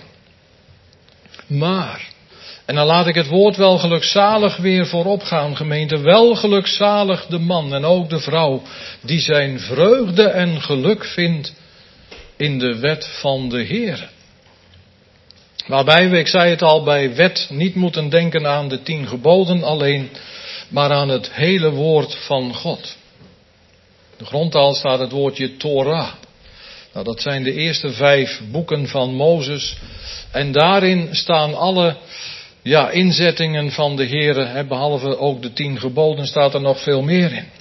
Maar, en dan laat ik het woord wel gelukzalig weer voorop gaan, gemeente. Wel gelukzalig de man en ook de vrouw die zijn vreugde en geluk vindt in de wet van de Heere. Waarbij we, ik zei het al, bij wet niet moeten denken aan de tien geboden alleen, maar aan het hele woord van God. In de grondtaal staat het woordje Torah. Nou, dat zijn de eerste vijf boeken van Mozes. En daarin staan alle ja, inzettingen van de Heere, behalve ook de tien geboden, staat er nog veel meer in.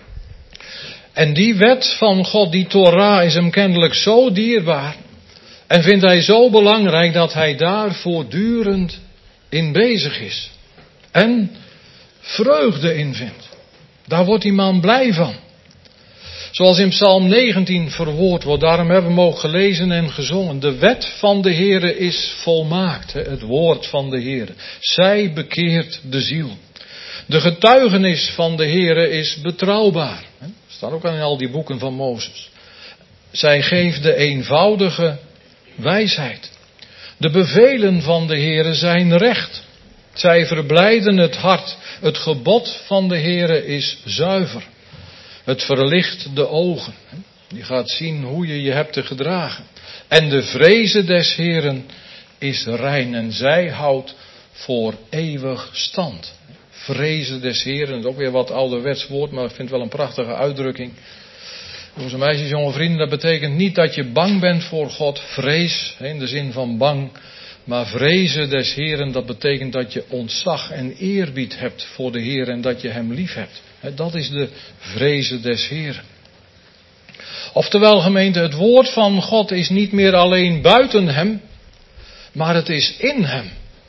En die wet van God, die Torah, is hem kennelijk zo dierbaar. En vindt hij zo belangrijk dat hij daar voortdurend in bezig is. En vreugde in vindt. Daar wordt die man blij van. Zoals in Psalm negentien verwoord wordt, daarom hebben we hem ook gelezen en gezongen. De wet van de Heere is volmaakt, het woord van de Heere. Zij bekeert de ziel. De getuigenis van de Heere is betrouwbaar. Dat staat ook in al die boeken van Mozes. Zij geeft de eenvoudige wijsheid. De bevelen van de Heere zijn recht. Zij verblijden het hart. Het gebod van de Heere is zuiver. Het verlicht de ogen. Je gaat zien hoe je je hebt te gedragen. En de vreze des Heeren is rein en zij houdt voor eeuwig stand. Vrezen des Heeren, dat is ook weer wat ouderwets woord, maar ik vind het wel een prachtige uitdrukking. Jongens en meisjes, jonge vrienden, dat betekent niet dat je bang bent voor God. Vrees, in de zin van bang. Maar vrezen des Heeren, dat betekent dat je ontzag en eerbied hebt voor de Heer en dat je hem lief hebt. Dat is de vrezen des Heeren. Oftewel, gemeente, het woord van God is niet meer alleen buiten hem, maar het is in hem.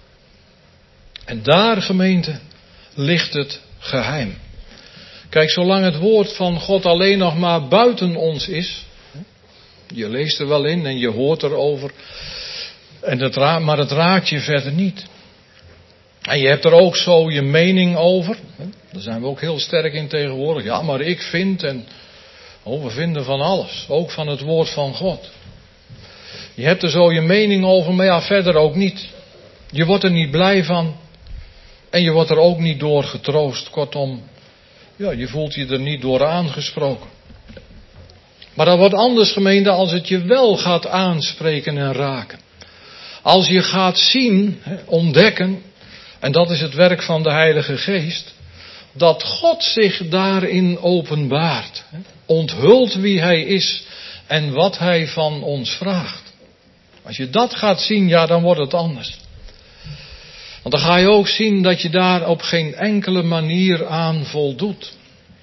En daar, gemeente, ligt het geheim. Kijk, zolang het woord van God alleen nog maar buiten ons is, je leest er wel in en je hoort erover, en het ra- maar het raakt je verder niet. En je hebt er ook zo je mening over. Daar zijn we ook heel sterk in tegenwoordig. Ja, maar ik vind en... Oh, we vinden van alles. Ook van het woord van God. Je hebt er zo je mening over, maar ja, verder ook niet. Je wordt er niet blij van. En je wordt er ook niet door getroost. Kortom, ja, je voelt je er niet door aangesproken. Maar dat wordt anders, gemeente, als het je wel gaat aanspreken en raken. Als je gaat zien, ontdekken, en dat is het werk van de Heilige Geest, dat God zich daarin openbaart. Onthult wie Hij is en wat Hij van ons vraagt. Als je dat gaat zien, ja, dan wordt het anders. Want dan ga je ook zien dat je daar op geen enkele manier aan voldoet.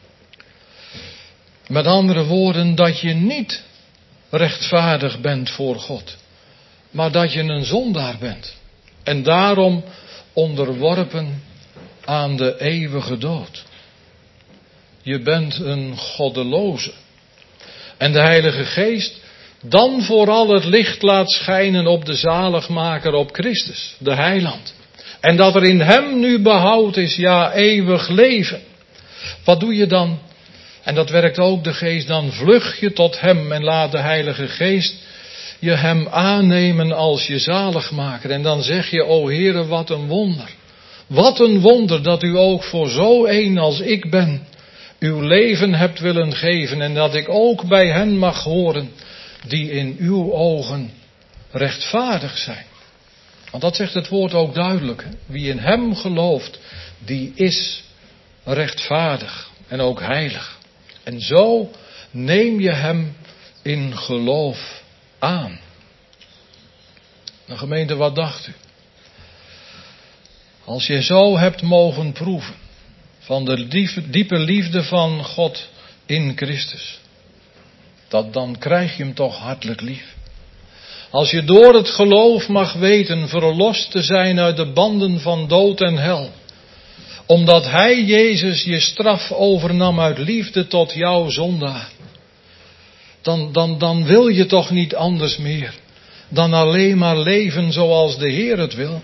Met andere woorden, dat je niet rechtvaardig bent voor God. Maar dat je een zondaar bent. En daarom onderworpen aan de eeuwige dood. Je bent een goddeloze. En de Heilige Geest dan vooral het licht laat schijnen op de zaligmaker, op Christus, de heiland. En dat er in hem nu behoud is, ja, eeuwig leven. Wat doe je dan? En dat werkt ook de geest, dan vlug je tot hem en laat de Heilige Geest je hem aannemen als je zaligmaker. En dan zeg je, o Heere, wat een wonder. Wat een wonder dat u ook voor zo een als ik ben uw leven hebt willen geven. En dat ik ook bij hen mag horen die in uw ogen rechtvaardig zijn. Want dat zegt het woord ook duidelijk. Hè? Wie in hem gelooft, die is rechtvaardig en ook heilig. En zo neem je hem in geloof aan. Nou gemeente, wat dacht u? Als je zo hebt mogen proeven van de diepe liefde van God in Christus, dat dan krijg je hem toch hartelijk lief. Als je door het geloof mag weten verlost te zijn uit de banden van dood en hel, omdat Hij, Jezus, je straf overnam uit liefde tot jouw zondaar, dan, dan, dan wil je toch niet anders meer dan alleen maar leven zoals de Heer het wil.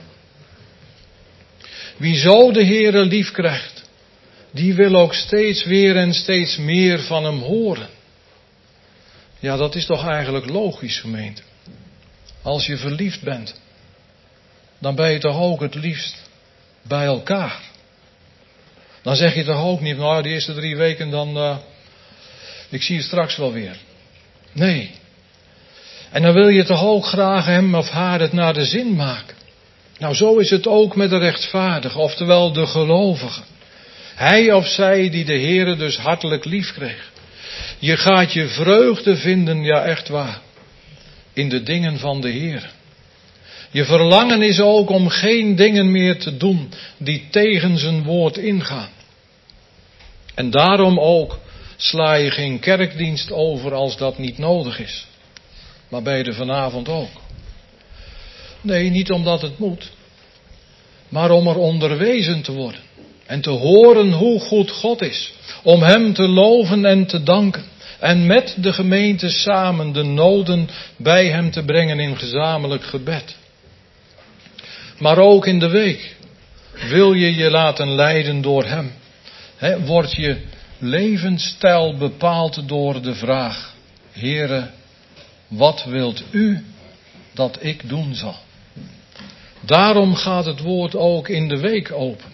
Wie zo de Heere lief krijgt, die wil ook steeds weer en steeds meer van hem horen. Ja, dat is toch eigenlijk logisch, gemeente. Als je verliefd bent, dan ben je toch ook het liefst bij elkaar. Dan zeg je toch ook niet, nou, de eerste drie weken dan, uh, ik zie je straks wel weer. Nee. En dan wil je toch ook graag hem of haar het naar de zin maken. Nou, zo is het ook met de rechtvaardige, oftewel de gelovige. Hij of zij die de Heere dus hartelijk lief kreeg. Je gaat je vreugde vinden, ja echt waar, in de dingen van de Heere. Je verlangen is ook om geen dingen meer te doen die tegen zijn woord ingaan. En daarom ook sla je geen kerkdienst over als dat niet nodig is. Maar bij de vanavond ook. Nee, niet omdat het moet. Maar om er onderwezen te worden. En te horen hoe goed God is. Om Hem te loven en te danken. En met de gemeente samen de noden bij Hem te brengen in gezamenlijk gebed. Maar ook in de week wil je je laten leiden door Hem. He, wordt je levensstijl bepaald door de vraag: Heere, wat wilt U dat ik doen zal? Daarom gaat het woord ook in de week open.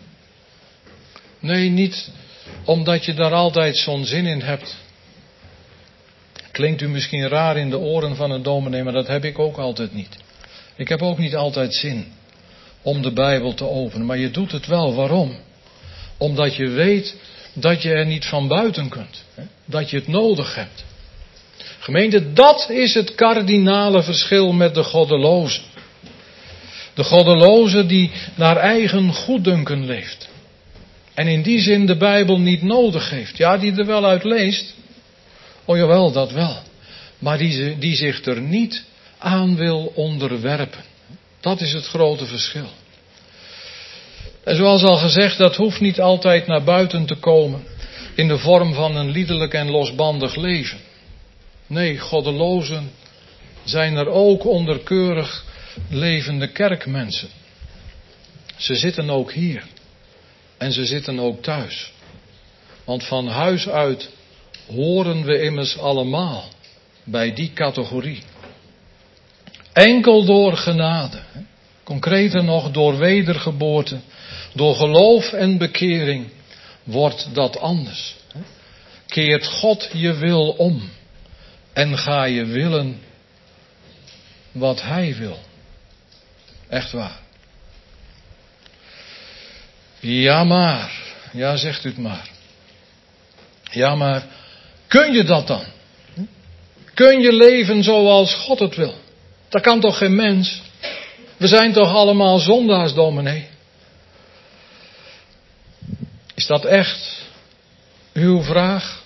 Nee, niet omdat je daar altijd zo'n zin in hebt. Klinkt u misschien raar in de oren van een dominee, maar dat heb ik ook altijd niet. Ik heb ook niet altijd zin om de Bijbel te openen, maar je doet het wel. Waarom? Omdat je weet dat je er niet van buiten kunt. Dat je het nodig hebt. Gemeente, dat is het kardinale verschil met de goddelozen. De goddeloze die naar eigen goeddunken leeft. En in die zin de Bijbel niet nodig heeft. Ja, die er wel uit leest. Oh jawel, dat wel. Maar die, die zich er niet aan wil onderwerpen. Dat is het grote verschil. En zoals al gezegd, dat hoeft niet altijd naar buiten te komen in de vorm van een liederlijk en losbandig leven. Nee, goddelozen zijn er ook onder keurig levende kerkmensen. Ze zitten ook hier. En ze zitten ook thuis. Want van huis uit horen we immers allemaal bij die categorie. Enkel door genade, concreter nog door wedergeboorte, door geloof en bekering wordt dat anders. Keert God je wil om en ga je willen wat Hij wil. Echt waar. Ja maar, ja zegt u het maar. Ja maar, kun je dat dan? Kun je leven zoals God het wil? Dat kan toch geen mens? We zijn toch allemaal zondaars, dominee? Is dat echt uw vraag?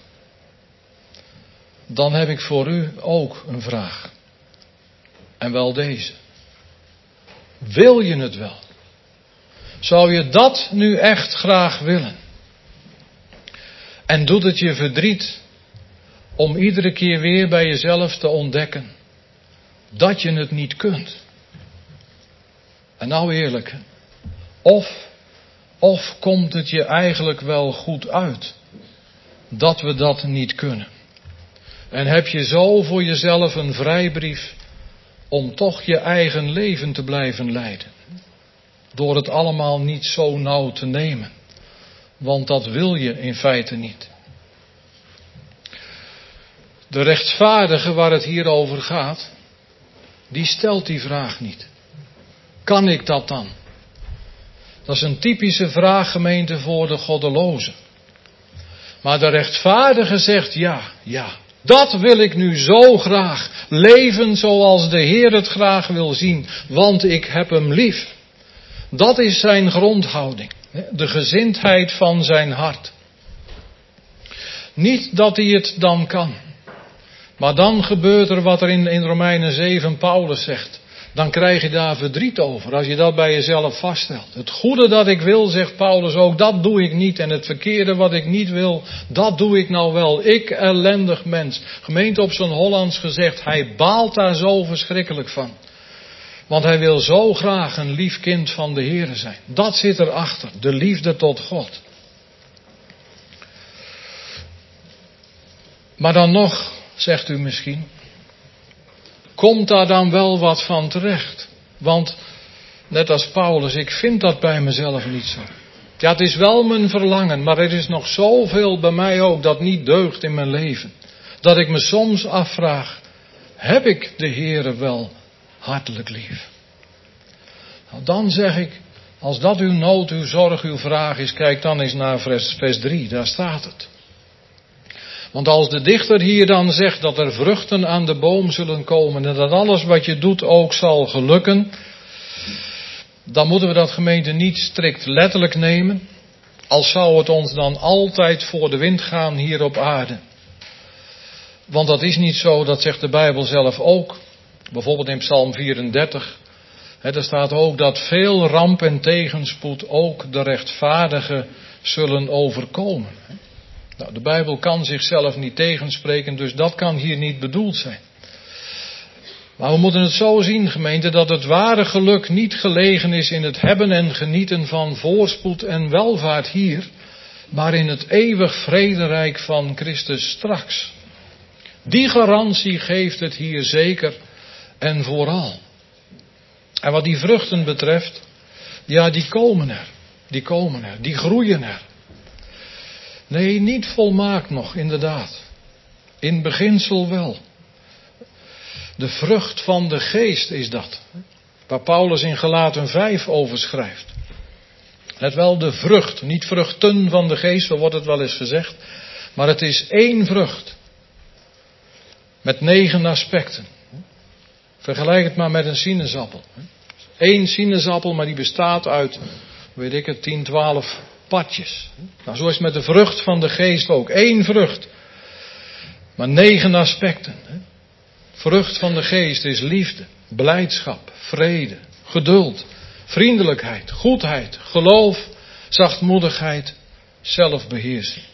Dan heb ik voor u ook een vraag. En wel deze. Wil je het wel? Zou je dat nu echt graag willen? En doet het je verdriet om iedere keer weer bij jezelf te ontdekken dat je het niet kunt. En nou eerlijk, of, of komt het je eigenlijk wel goed uit dat we dat niet kunnen? En heb je zo voor jezelf een vrijbrief om toch je eigen leven te blijven leiden? Door het allemaal niet zo nauw te nemen. Want dat wil je in feite niet. De rechtvaardige waar het hier over gaat, die stelt die vraag niet. Kan ik dat dan? Dat is een typische vraag, gemeente, voor de goddeloze. Maar de rechtvaardige zegt ja, ja. Dat wil ik nu zo graag. Leven zoals de Heer het graag wil zien. Want ik heb hem lief. Dat is zijn grondhouding. De gezindheid van zijn hart. Niet dat hij het dan kan. Maar dan gebeurt er wat er in, in Romeinen zeven Paulus zegt. Dan krijg je daar verdriet over als je dat bij jezelf vaststelt. Het goede dat ik wil, zegt Paulus ook, dat doe ik niet. En het verkeerde wat ik niet wil, dat doe ik nou wel. Ik ellendig mens. Gemeente op zijn Hollands gezegd, hij baalt daar zo verschrikkelijk van. Want hij wil zo graag een lief kind van de Heere zijn. Dat zit erachter, de liefde tot God. Maar dan nog, zegt u misschien, komt daar dan wel wat van terecht? Want, net als Paulus, ik vind dat bij mezelf niet zo. Ja, het is wel mijn verlangen, maar er is nog zoveel bij mij ook dat niet deugt in mijn leven. Dat ik me soms afvraag, heb ik de Heere wel hartelijk lief? Nou, dan zeg ik, als dat uw nood, uw zorg, uw vraag is, kijk dan eens naar vers, vers drie, daar staat het. Want als de dichter hier dan zegt dat er vruchten aan de boom zullen komen en dat alles wat je doet ook zal gelukken, dan moeten we dat, gemeente, niet strikt letterlijk nemen, als zou het ons dan altijd voor de wind gaan hier op aarde. Want dat is niet zo, dat zegt de Bijbel zelf ook. Bijvoorbeeld in Psalm vierendertig. Hè, daar staat ook dat veel ramp en tegenspoed ook de rechtvaardigen zullen overkomen. Nou, de Bijbel kan zichzelf niet tegenspreken, dus dat kan hier niet bedoeld zijn. Maar we moeten het zo zien, gemeente, dat het ware geluk niet gelegen is in het hebben en genieten van voorspoed en welvaart hier, maar in het eeuwig vrederijk van Christus straks. Die garantie geeft het hier zeker en vooral. En wat die vruchten betreft, ja, die komen er. Die komen er, die groeien er. Nee, niet volmaakt nog, inderdaad. In beginsel wel. De vrucht van de geest is dat. Waar Paulus in Galaten vijf over schrijft. Let wel, de vrucht, niet vruchten van de geest, zo wordt het wel eens gezegd. Maar het is één vrucht. Met negen aspecten. Vergelijk het maar met een sinaasappel. Eén sinaasappel, maar die bestaat uit, weet ik het, tien, twaalf padjes. Nou, zo is het met de vrucht van de geest ook. Eén vrucht. Maar negen aspecten. Vrucht van de geest is liefde, blijdschap, vrede, geduld, vriendelijkheid, goedheid, geloof, zachtmoedigheid, zelfbeheersing.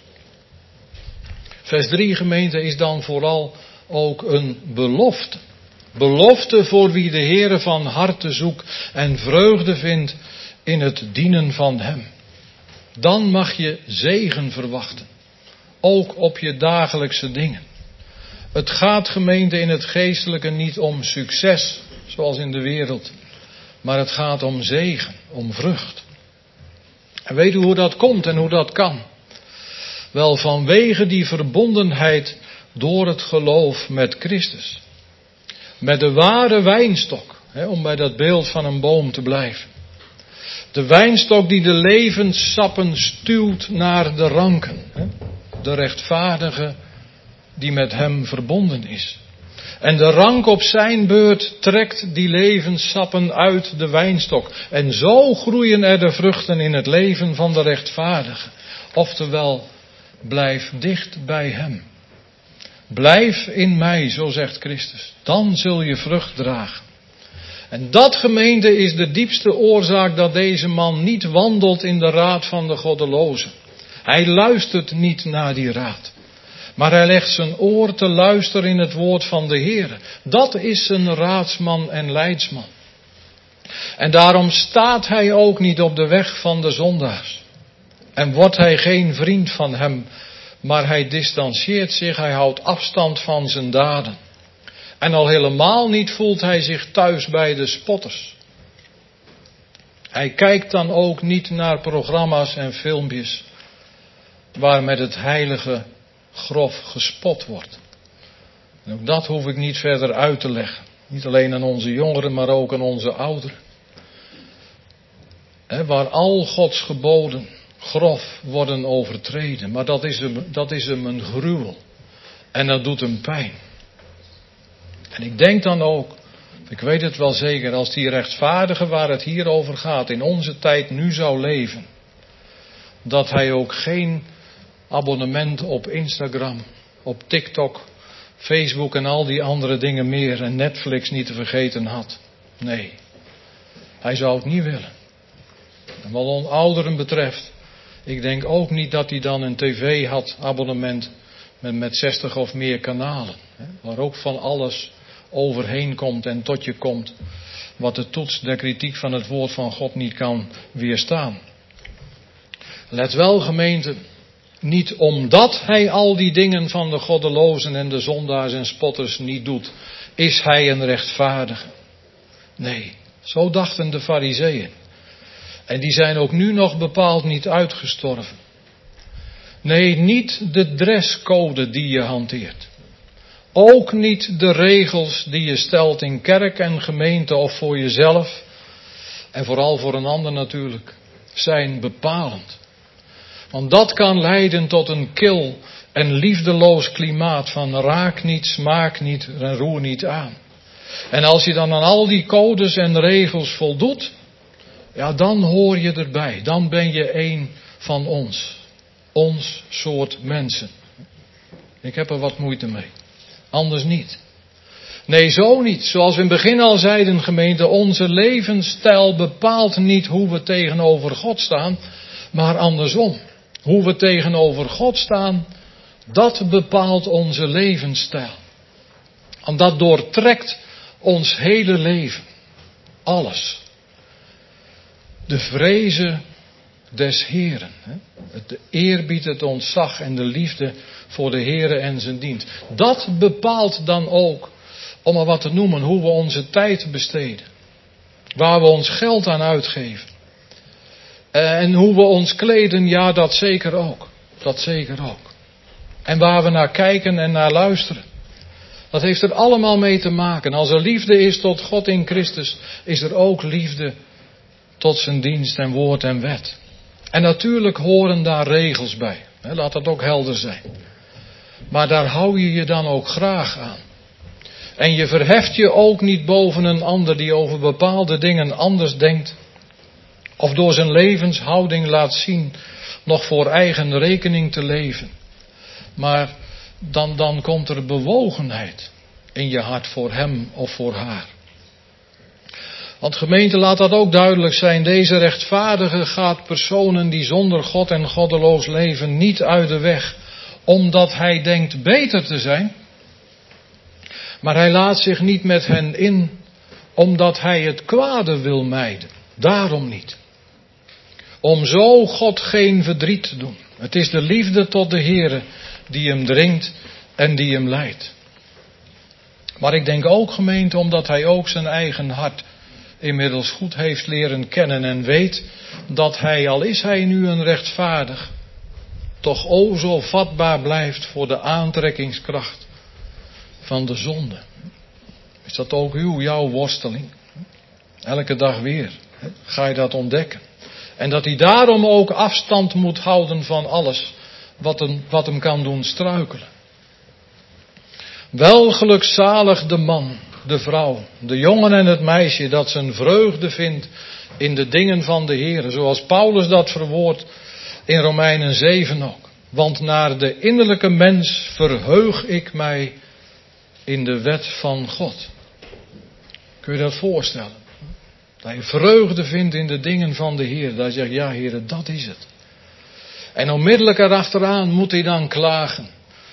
Vers drie, gemeente, is dan vooral ook een belofte. Belofte voor wie de Heere van harte zoekt en vreugde vindt in het dienen van hem. Dan mag je zegen verwachten. Ook op je dagelijkse dingen. Het gaat, gemeente, in het geestelijke niet om succes, zoals in de wereld. Maar het gaat om zegen, om vrucht. En weet u hoe dat komt en hoe dat kan? Wel, vanwege die verbondenheid door het geloof met Christus. Met de ware wijnstok, hè, om bij dat beeld van een boom te blijven. De wijnstok die de levenssappen stuwt naar de ranken. Hè. De rechtvaardige die met hem verbonden is. En de rank op zijn beurt trekt die levenssappen uit de wijnstok. En zo groeien er de vruchten in het leven van de rechtvaardige. Oftewel, blijf dicht bij hem. Blijf in mij, zo zegt Christus. Dan zul je vrucht dragen. En dat, gemeente, is de diepste oorzaak dat deze man niet wandelt in de raad van de goddelozen. Hij luistert niet naar die raad. Maar hij legt zijn oor te luisteren in het woord van de Heere. Dat is een raadsman en leidsman. En daarom staat hij ook niet op de weg van de zondaars. En wordt hij geen vriend van hem, maar hij distancieert zich, hij houdt afstand van zijn daden. En al helemaal niet voelt hij zich thuis bij de spotters. Hij kijkt dan ook niet naar programma's en filmpjes waar met het heilige grof gespot wordt. En ook dat hoef ik niet verder uit te leggen. Niet alleen aan onze jongeren, maar ook aan onze ouderen. He, waar al Gods geboden grof worden overtreden. Maar dat is hem, dat is hem een gruwel. En dat doet hem pijn. En ik denk dan ook, ik weet het wel zeker, als die rechtvaardige waar het hier over gaat in onze tijd nu zou leven, dat hij ook geen abonnement op Instagram, op TikTok, Facebook en al die andere dingen meer en Netflix niet te vergeten had. Nee, hij zou het niet willen. En wat ons ouderen betreft, ik denk ook niet dat hij dan een tv had, abonnement met, met zestig of meer kanalen. Hè, waar ook van alles overheen komt en tot je komt, wat de toets der kritiek van het woord van God niet kan weerstaan. Let wel, gemeente, niet omdat hij al die dingen van de goddelozen en de zondaars en spotters niet doet, is hij een rechtvaardige. Nee, zo dachten de Farizeeën. En die zijn ook nu nog bepaald niet uitgestorven. Nee, niet de dresscode die je hanteert. Ook niet de regels die je stelt in kerk en gemeente of voor jezelf. En vooral voor een ander natuurlijk. Zijn bepalend. Want dat kan leiden tot een kil en liefdeloos klimaat van raak niet, smaak niet en roer niet aan. En als je dan aan al die codes en regels voldoet, ja, dan hoor je erbij. Dan ben je één van ons. Ons soort mensen. Ik heb er wat moeite mee. Anders niet. Nee, zo niet. Zoals we in het begin al zeiden, gemeente, onze levensstijl bepaalt niet hoe we tegenover God staan, maar andersom. Hoe we tegenover God staan, dat bepaalt onze levensstijl. En dat doortrekt ons hele leven. Alles. De vrezen des Heren. De eerbied, het ontzag en de liefde voor de Here en zijn dienst. Dat bepaalt dan ook, om maar wat te noemen, hoe we onze tijd besteden. Waar we ons geld aan uitgeven. En hoe we ons kleden, ja, dat zeker ook. Dat zeker ook. En waar we naar kijken en naar luisteren. Dat heeft er allemaal mee te maken. Als er liefde is tot God in Christus, is er ook liefde tot zijn dienst en woord en wet. En natuurlijk horen daar regels bij. Laat dat ook helder zijn. Maar daar hou je je dan ook graag aan. En je verheft je ook niet boven een ander die over bepaalde dingen anders denkt. Of door zijn levenshouding laat zien nog voor eigen rekening te leven. Maar dan, dan komt er bewogenheid in je hart voor hem of voor haar. Want gemeente, laat dat ook duidelijk zijn. Deze rechtvaardige gaat personen die zonder God en goddeloos leven niet uit de weg. Omdat hij denkt beter te zijn. Maar hij laat zich niet met hen in. Omdat hij het kwade wil mijden. Daarom niet. Om zo God geen verdriet te doen. Het is de liefde tot de Heere die hem dringt en die hem leidt. Maar ik denk ook, gemeente, omdat hij ook zijn eigen hart inmiddels goed heeft leren kennen en weet dat hij, al is hij nu een rechtvaardig, toch o zo vatbaar blijft voor de aantrekkingskracht van de zonde. Is dat ook uw, jouw worsteling? Elke dag weer ga je dat ontdekken. En dat hij daarom ook afstand moet houden van alles wat hem, wat hem kan doen struikelen. Wel gelukzalig de man, de vrouw, de jongen en het meisje dat zijn vreugde vindt in de dingen van de Heer. Zoals Paulus dat verwoordt in Romeinen zeven ook. Want naar de innerlijke mens verheug ik mij in de wet van God. Kun je dat voorstellen? Dat je vreugde vindt in de dingen van de Heer. Dat je zegt, ja Heer, dat is het. En onmiddellijk erachteraan moet hij dan klagen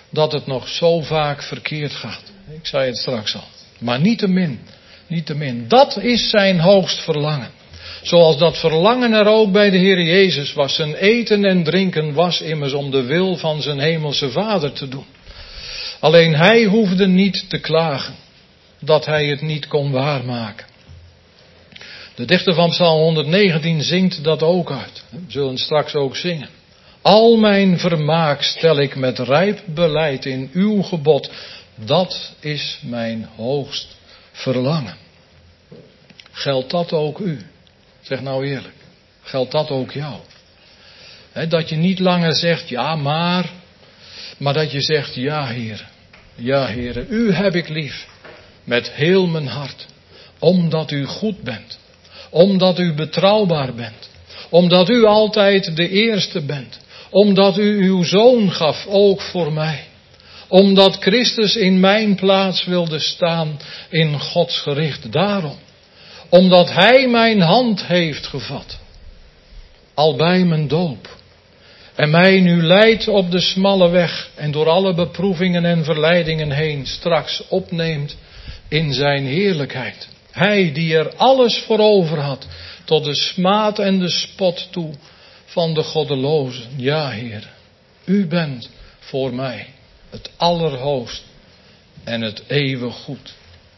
dat het nog zo vaak verkeerd gaat. Ik zei het straks al. Maar niettemin, niettemin, dat is zijn hoogst verlangen. Zoals dat verlangen er ook bij de Heer Jezus was. Zijn eten en drinken was immers om de wil van zijn hemelse Vader te doen. Alleen hij hoefde niet te klagen dat hij het niet kon waarmaken. De dichter van Psalm honderdnegentien zingt dat ook uit. We zullen straks ook zingen. Al mijn vermaak stel ik met rijp beleid in uw gebod. Dat is mijn hoogst verlangen. Geldt dat ook u? Zeg nou eerlijk. Geldt dat ook jou? He, dat je niet langer zegt ja maar. Maar dat je zegt ja Heer. Ja Heer, u heb ik lief. Met heel mijn hart. Omdat u goed bent. Omdat u betrouwbaar bent. Omdat u altijd de eerste bent. Omdat u uw zoon gaf, ook voor mij. Omdat Christus in mijn plaats wilde staan in Gods gericht. Daarom. Omdat hij mijn hand heeft gevat. Al bij mijn doop. En mij nu leidt op de smalle weg. En door alle beproevingen en verleidingen heen straks opneemt in zijn heerlijkheid. Hij die er alles voor over had. Tot de smaad en de spot toe van de goddelozen. Ja, Heer, u bent voor mij het allerhoogst en het eeuwig goed.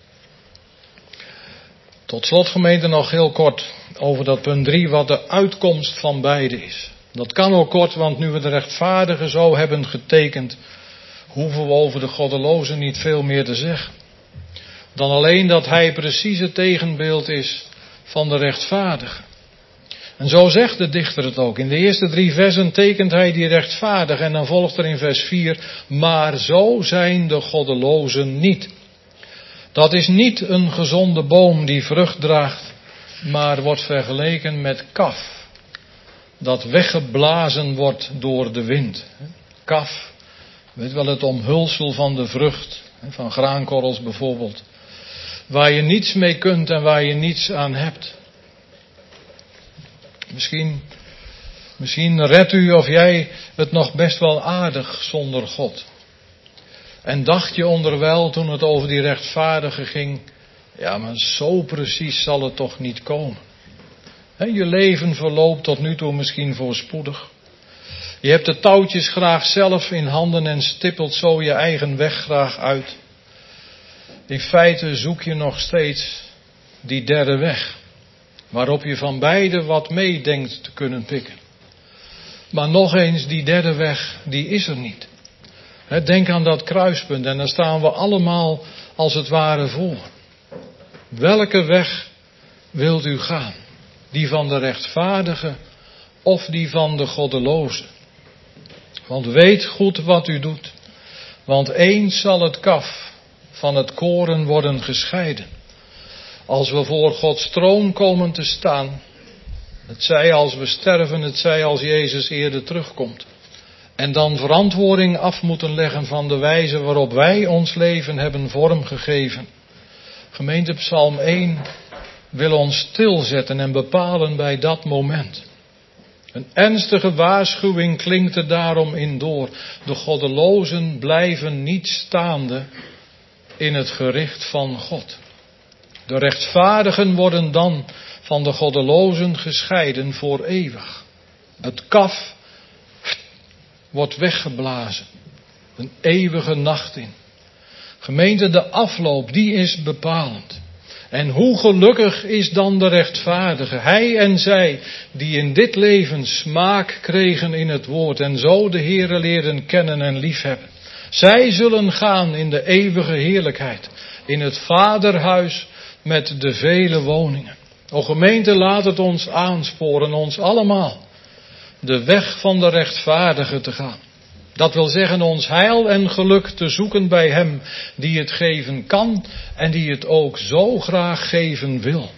Tot slot, gemeente, nog heel kort over dat punt drie, wat de uitkomst van beide is. Dat kan ook kort, want nu we de rechtvaardigen zo hebben getekend, hoeven we over de goddelozen niet veel meer te zeggen. Dan alleen dat hij precies het tegenbeeld is van de rechtvaardige. En zo zegt de dichter het ook. In de eerste drie versen tekent hij die rechtvaardige en dan volgt er in vers vier, maar zo zijn de goddelozen niet. Dat is niet een gezonde boom die vrucht draagt, maar wordt vergeleken met kaf, dat weggeblazen wordt door de wind. Kaf, weet wel, het omhulsel van de vrucht, van graankorrels bijvoorbeeld, waar je niets mee kunt en waar je niets aan hebt. Misschien, misschien redt u of jij het nog best wel aardig zonder God. En dacht je onderwijl toen het over die rechtvaardige ging, ja maar zo precies zal het toch niet komen. He, je leven verloopt tot nu toe misschien voorspoedig. Je hebt de touwtjes graag zelf in handen en stippelt zo je eigen weg graag uit. In feite zoek je nog steeds die derde weg, waarop je van beide wat mee denkt te kunnen pikken. Maar nog eens, die derde weg, die is er niet. Denk aan dat kruispunt en daar staan we allemaal als het ware voor. Welke weg wilt u gaan? Die van de rechtvaardige of die van de goddeloze? Want weet goed wat u doet. Want eens zal het kaf van het koren worden gescheiden. Als we voor Gods troon komen te staan, het zij als we sterven, het zij als Jezus eerder terugkomt. En dan verantwoording af moeten leggen van de wijze waarop wij ons leven hebben vormgegeven. Gemeente Psalm één wil ons stilzetten en bepalen bij dat moment. Een ernstige waarschuwing klinkt er daarom in door. De goddelozen blijven niet staande in het gericht van God. De rechtvaardigen worden dan van de goddelozen gescheiden voor eeuwig. Het kaf wordt weggeblazen. Een eeuwige nacht in. Gemeente, de afloop, die is bepalend. En hoe gelukkig is dan de rechtvaardige, hij en zij, die in dit leven smaak kregen in het woord en zo de Heere leerden kennen en liefhebben. Zij zullen gaan in de eeuwige heerlijkheid, in het vaderhuis met de vele woningen. O gemeente, laat het ons aansporen, ons allemaal, de weg van de rechtvaardige te gaan. Dat wil zeggen ons heil en geluk te zoeken bij hem die het geven kan en die het ook zo graag geven wil.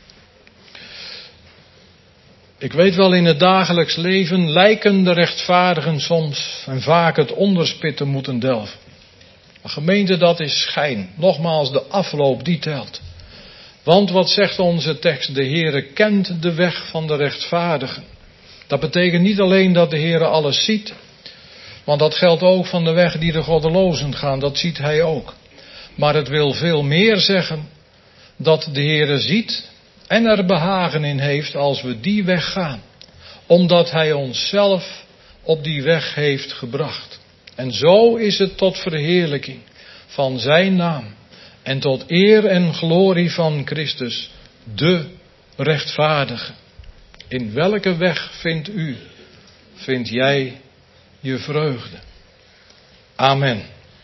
Ik weet wel, in het dagelijks leven lijken de rechtvaardigen soms en vaak het onderspit te moeten delven. Maar gemeente, dat is schijn. Nogmaals, de afloop die telt. Want wat zegt onze tekst? De Heere kent de weg van de rechtvaardigen. Dat betekent niet alleen dat de Heere alles ziet, Want dat geldt ook van de weg die de goddelozen gaan, dat ziet hij ook. Maar het wil veel meer zeggen dat de Heere ziet en er behagen in heeft als we die weg gaan. Omdat hij ons zelf op die weg heeft gebracht. En zo is het tot verheerlijking van zijn naam en tot eer en glorie van Christus, de rechtvaardige. In welke weg vindt u, vind jij je vreugde? Amen.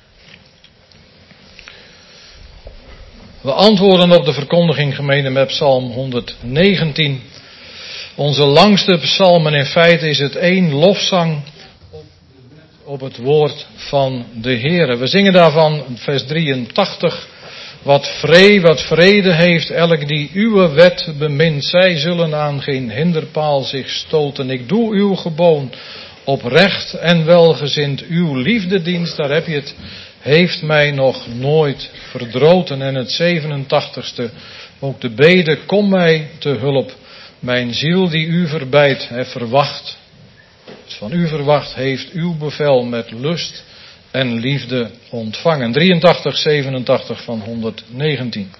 We antwoorden op de verkondiging gemeente met Psalm honderdnegentien. Onze langste psalmen, in feite is het één lofzang op het woord van de Heere. We zingen daarvan vers drieëntachtig. Wat vrede, wat vrede heeft elk die uw wet bemint. Zij zullen aan geen hinderpaal zich stoten. Ik doe uw geboon oprecht en welgezind. Uw liefdedienst, daar heb je het, heeft mij nog nooit verdroten. En het zevenentachtigste, ook de bede, kom mij te hulp. Mijn ziel die u verbijt, hè, verwacht. Van u verwacht heeft uw bevel met lust en liefde ontvangen. drieëntachtig, zevenentachtig van honderdnegentien.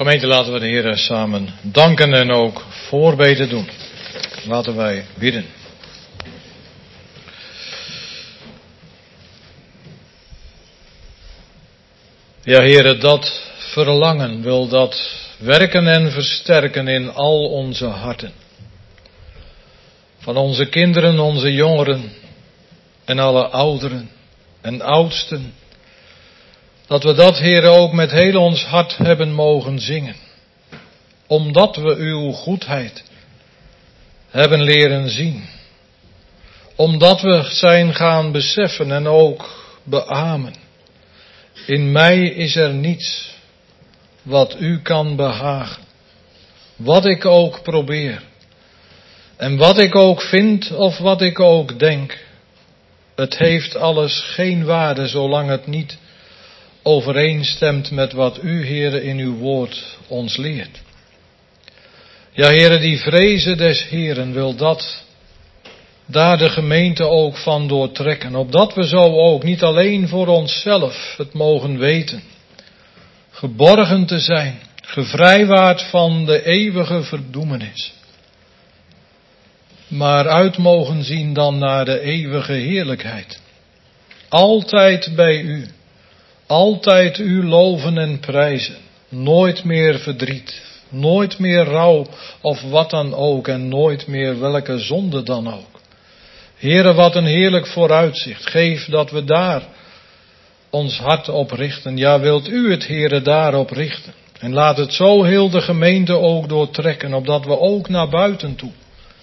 Gemeente, laten we de Heer samen danken en ook voorbeden doen. Laten wij bidden. Ja, Heere, dat verlangen wil dat werken en versterken in al onze harten. Van onze kinderen, onze jongeren en alle ouderen en oudsten. Dat we dat, Heere, ook met heel ons hart hebben mogen zingen. Omdat we uw goedheid hebben leren zien. Omdat we zijn gaan beseffen en ook beamen. In mij is er niets wat u kan behagen. Wat ik ook probeer. En wat ik ook vind of wat ik ook denk. Het heeft alles geen waarde zolang het niet overeenstemt met wat u, Heere, in uw woord ons leert. Ja, Heere, die vrezen des Heeren wil dat daar de gemeente ook van doortrekken. Opdat we zo ook niet alleen voor onszelf het mogen weten. Geborgen te zijn, gevrijwaard van de eeuwige verdoemenis. Maar uit mogen zien dan naar de eeuwige heerlijkheid. Altijd bij u. Altijd u loven en prijzen. Nooit meer verdriet. Nooit meer rouw of wat dan ook. En nooit meer welke zonde dan ook. Heere, wat een heerlijk vooruitzicht. Geef dat we daar ons hart op richten. Ja, wilt u het, Heere, daarop richten. En laat het zo heel de gemeente ook doortrekken. Opdat we ook naar buiten toe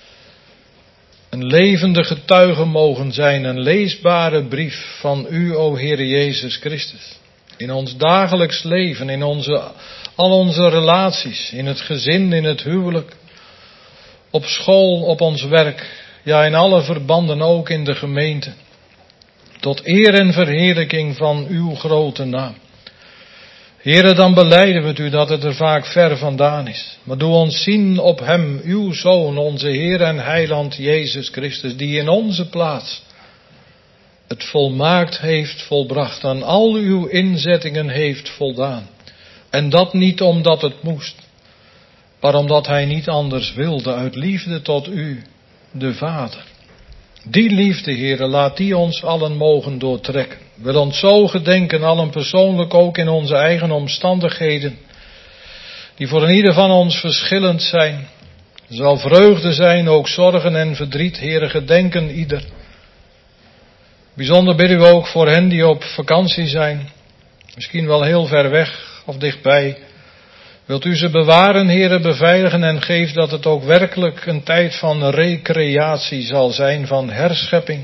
een levende getuige mogen zijn. Een leesbare brief van u, o Heere Jezus Christus. In ons dagelijks leven, in onze, al onze relaties. In het gezin, in het huwelijk. Op school, op ons werk. Ja, in alle verbanden, ook in de gemeente. Tot eer en verheerlijking van uw grote naam. Heere, dan belijden we het u dat het er vaak ver vandaan is. Maar doe ons zien op hem, uw Zoon, onze Heer en Heiland Jezus Christus, die in onze plaats het volmaakt heeft volbracht, aan al uw inzettingen heeft voldaan. En dat niet omdat het moest, maar omdat hij niet anders wilde, uit liefde tot u, de Vader. Die liefde, Heere, laat die ons allen mogen doortrekken. Wil ons zo gedenken, allen persoonlijk ook in onze eigen omstandigheden, die voor een ieder van ons verschillend zijn. Er zal vreugde zijn, ook zorgen en verdriet, Heere, gedenken ieder. Bijzonder bidden we ook voor hen die op vakantie zijn, misschien wel heel ver weg of dichtbij. Wilt u ze bewaren, Heere, beveiligen en geef dat het ook werkelijk een tijd van recreatie zal zijn, van herschepping.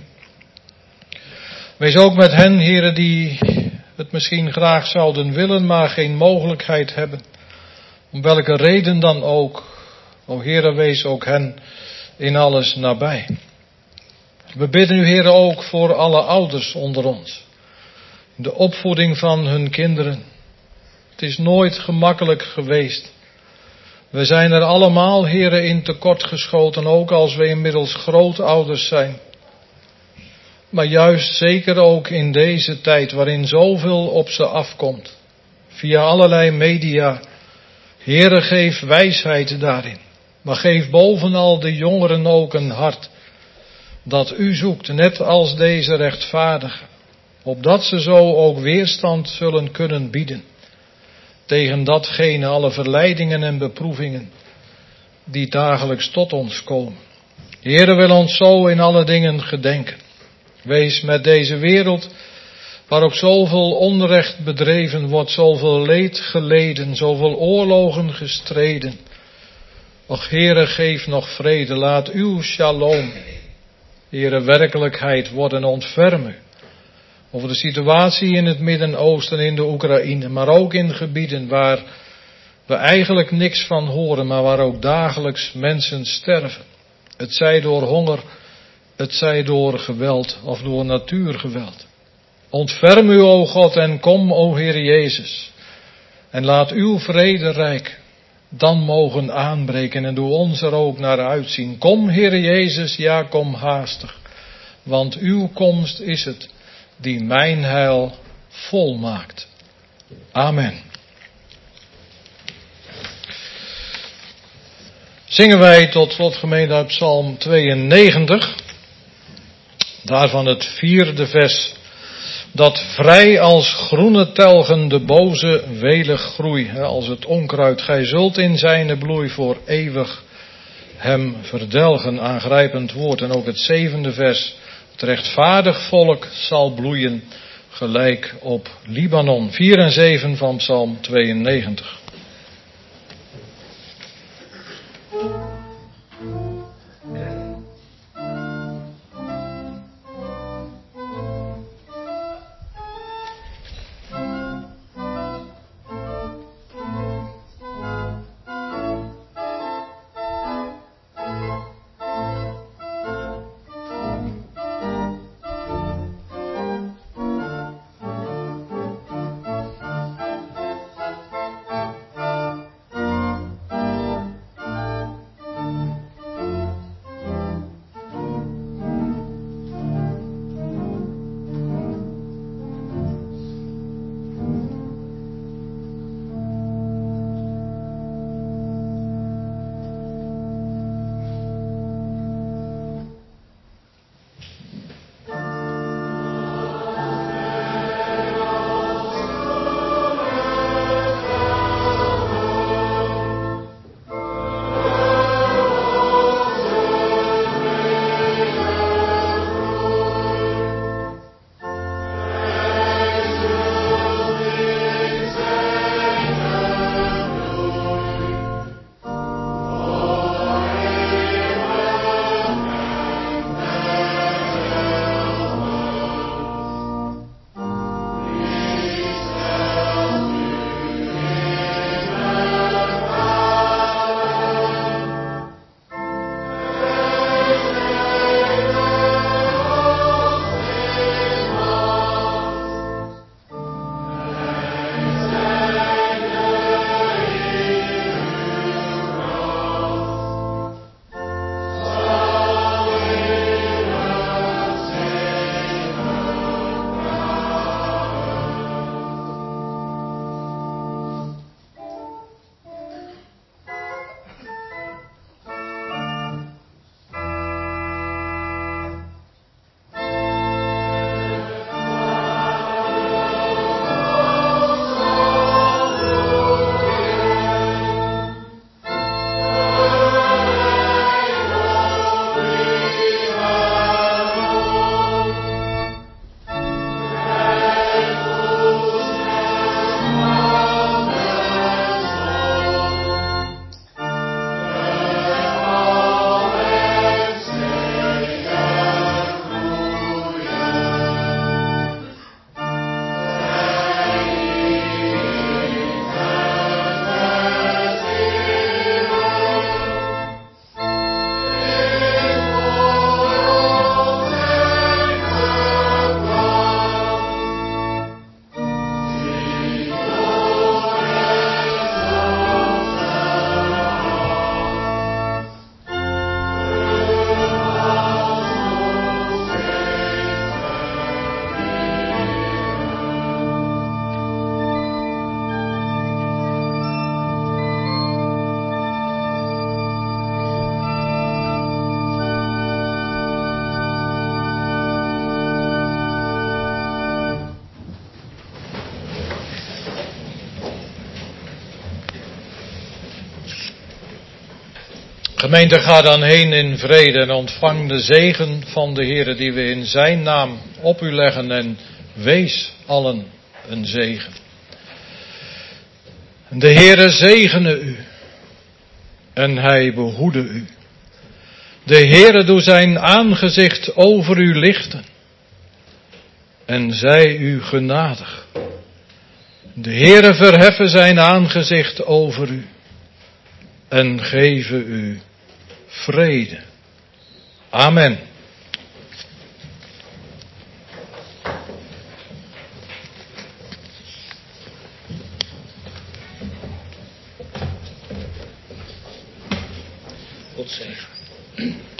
Wees ook met hen, Heere, die het misschien graag zouden willen, maar geen mogelijkheid hebben. Om welke reden dan ook. O Heere, wees ook hen in alles nabij. We bidden u, Heere, ook voor alle ouders onder ons. De opvoeding van hun kinderen. Het is nooit gemakkelijk geweest. We zijn er allemaal, Heere, in tekort geschoten, ook als we inmiddels grootouders zijn. Maar juist zeker ook in deze tijd waarin zoveel op ze afkomt. Via allerlei media. Heere, geef wijsheid daarin. Maar geef bovenal de jongeren ook een hart dat u zoekt, net als deze rechtvaardigen. Opdat ze zo ook weerstand zullen kunnen bieden tegen datgene, alle verleidingen en beproevingen die dagelijks tot ons komen. Heere, wil ons zo in alle dingen gedenken. Wees met deze wereld, waar ook zoveel onrecht bedreven wordt, zoveel leed geleden, zoveel oorlogen gestreden. Och, Heere, geef nog vrede, laat uw shalom, Heere, werkelijkheid worden, ontferm u. Over de situatie in het Midden-Oosten, in de Oekraïne, maar ook in gebieden waar we eigenlijk niks van horen, maar waar ook dagelijks mensen sterven. Het zij door honger, het zij door geweld of door natuurgeweld. Ontferm u, o God, en kom, o Heer Jezus. En laat uw vrederijk dan mogen aanbreken en doe ons er ook naar uitzien. Kom, Heer Jezus, ja, kom haastig. Want uw komst is het die mijn heil volmaakt. Amen. zingen wij tot slot gemeente uit Psalm tweeënnegentig. Daarvan het vierde vers. Dat vrij als groene telgen de boze welig groei. Als het onkruid, gij zult in zijne bloei voor eeuwig hem verdelgen. Aangrijpend woord. En ook het zevende vers. Het rechtvaardig volk zal bloeien gelijk op Libanon. vier en zeven van Psalm tweeënnegentig. Gemeente, ga dan heen in vrede en ontvang de zegen van de Heere die we in zijn naam op u leggen en wees allen een zegen. De Heere zegene u en hij behoede u. De Heere doe zijn aangezicht over u lichten en zij u genadig. De Heere verheffen zijn aangezicht over u en geven u vrede. Amen. God zegen.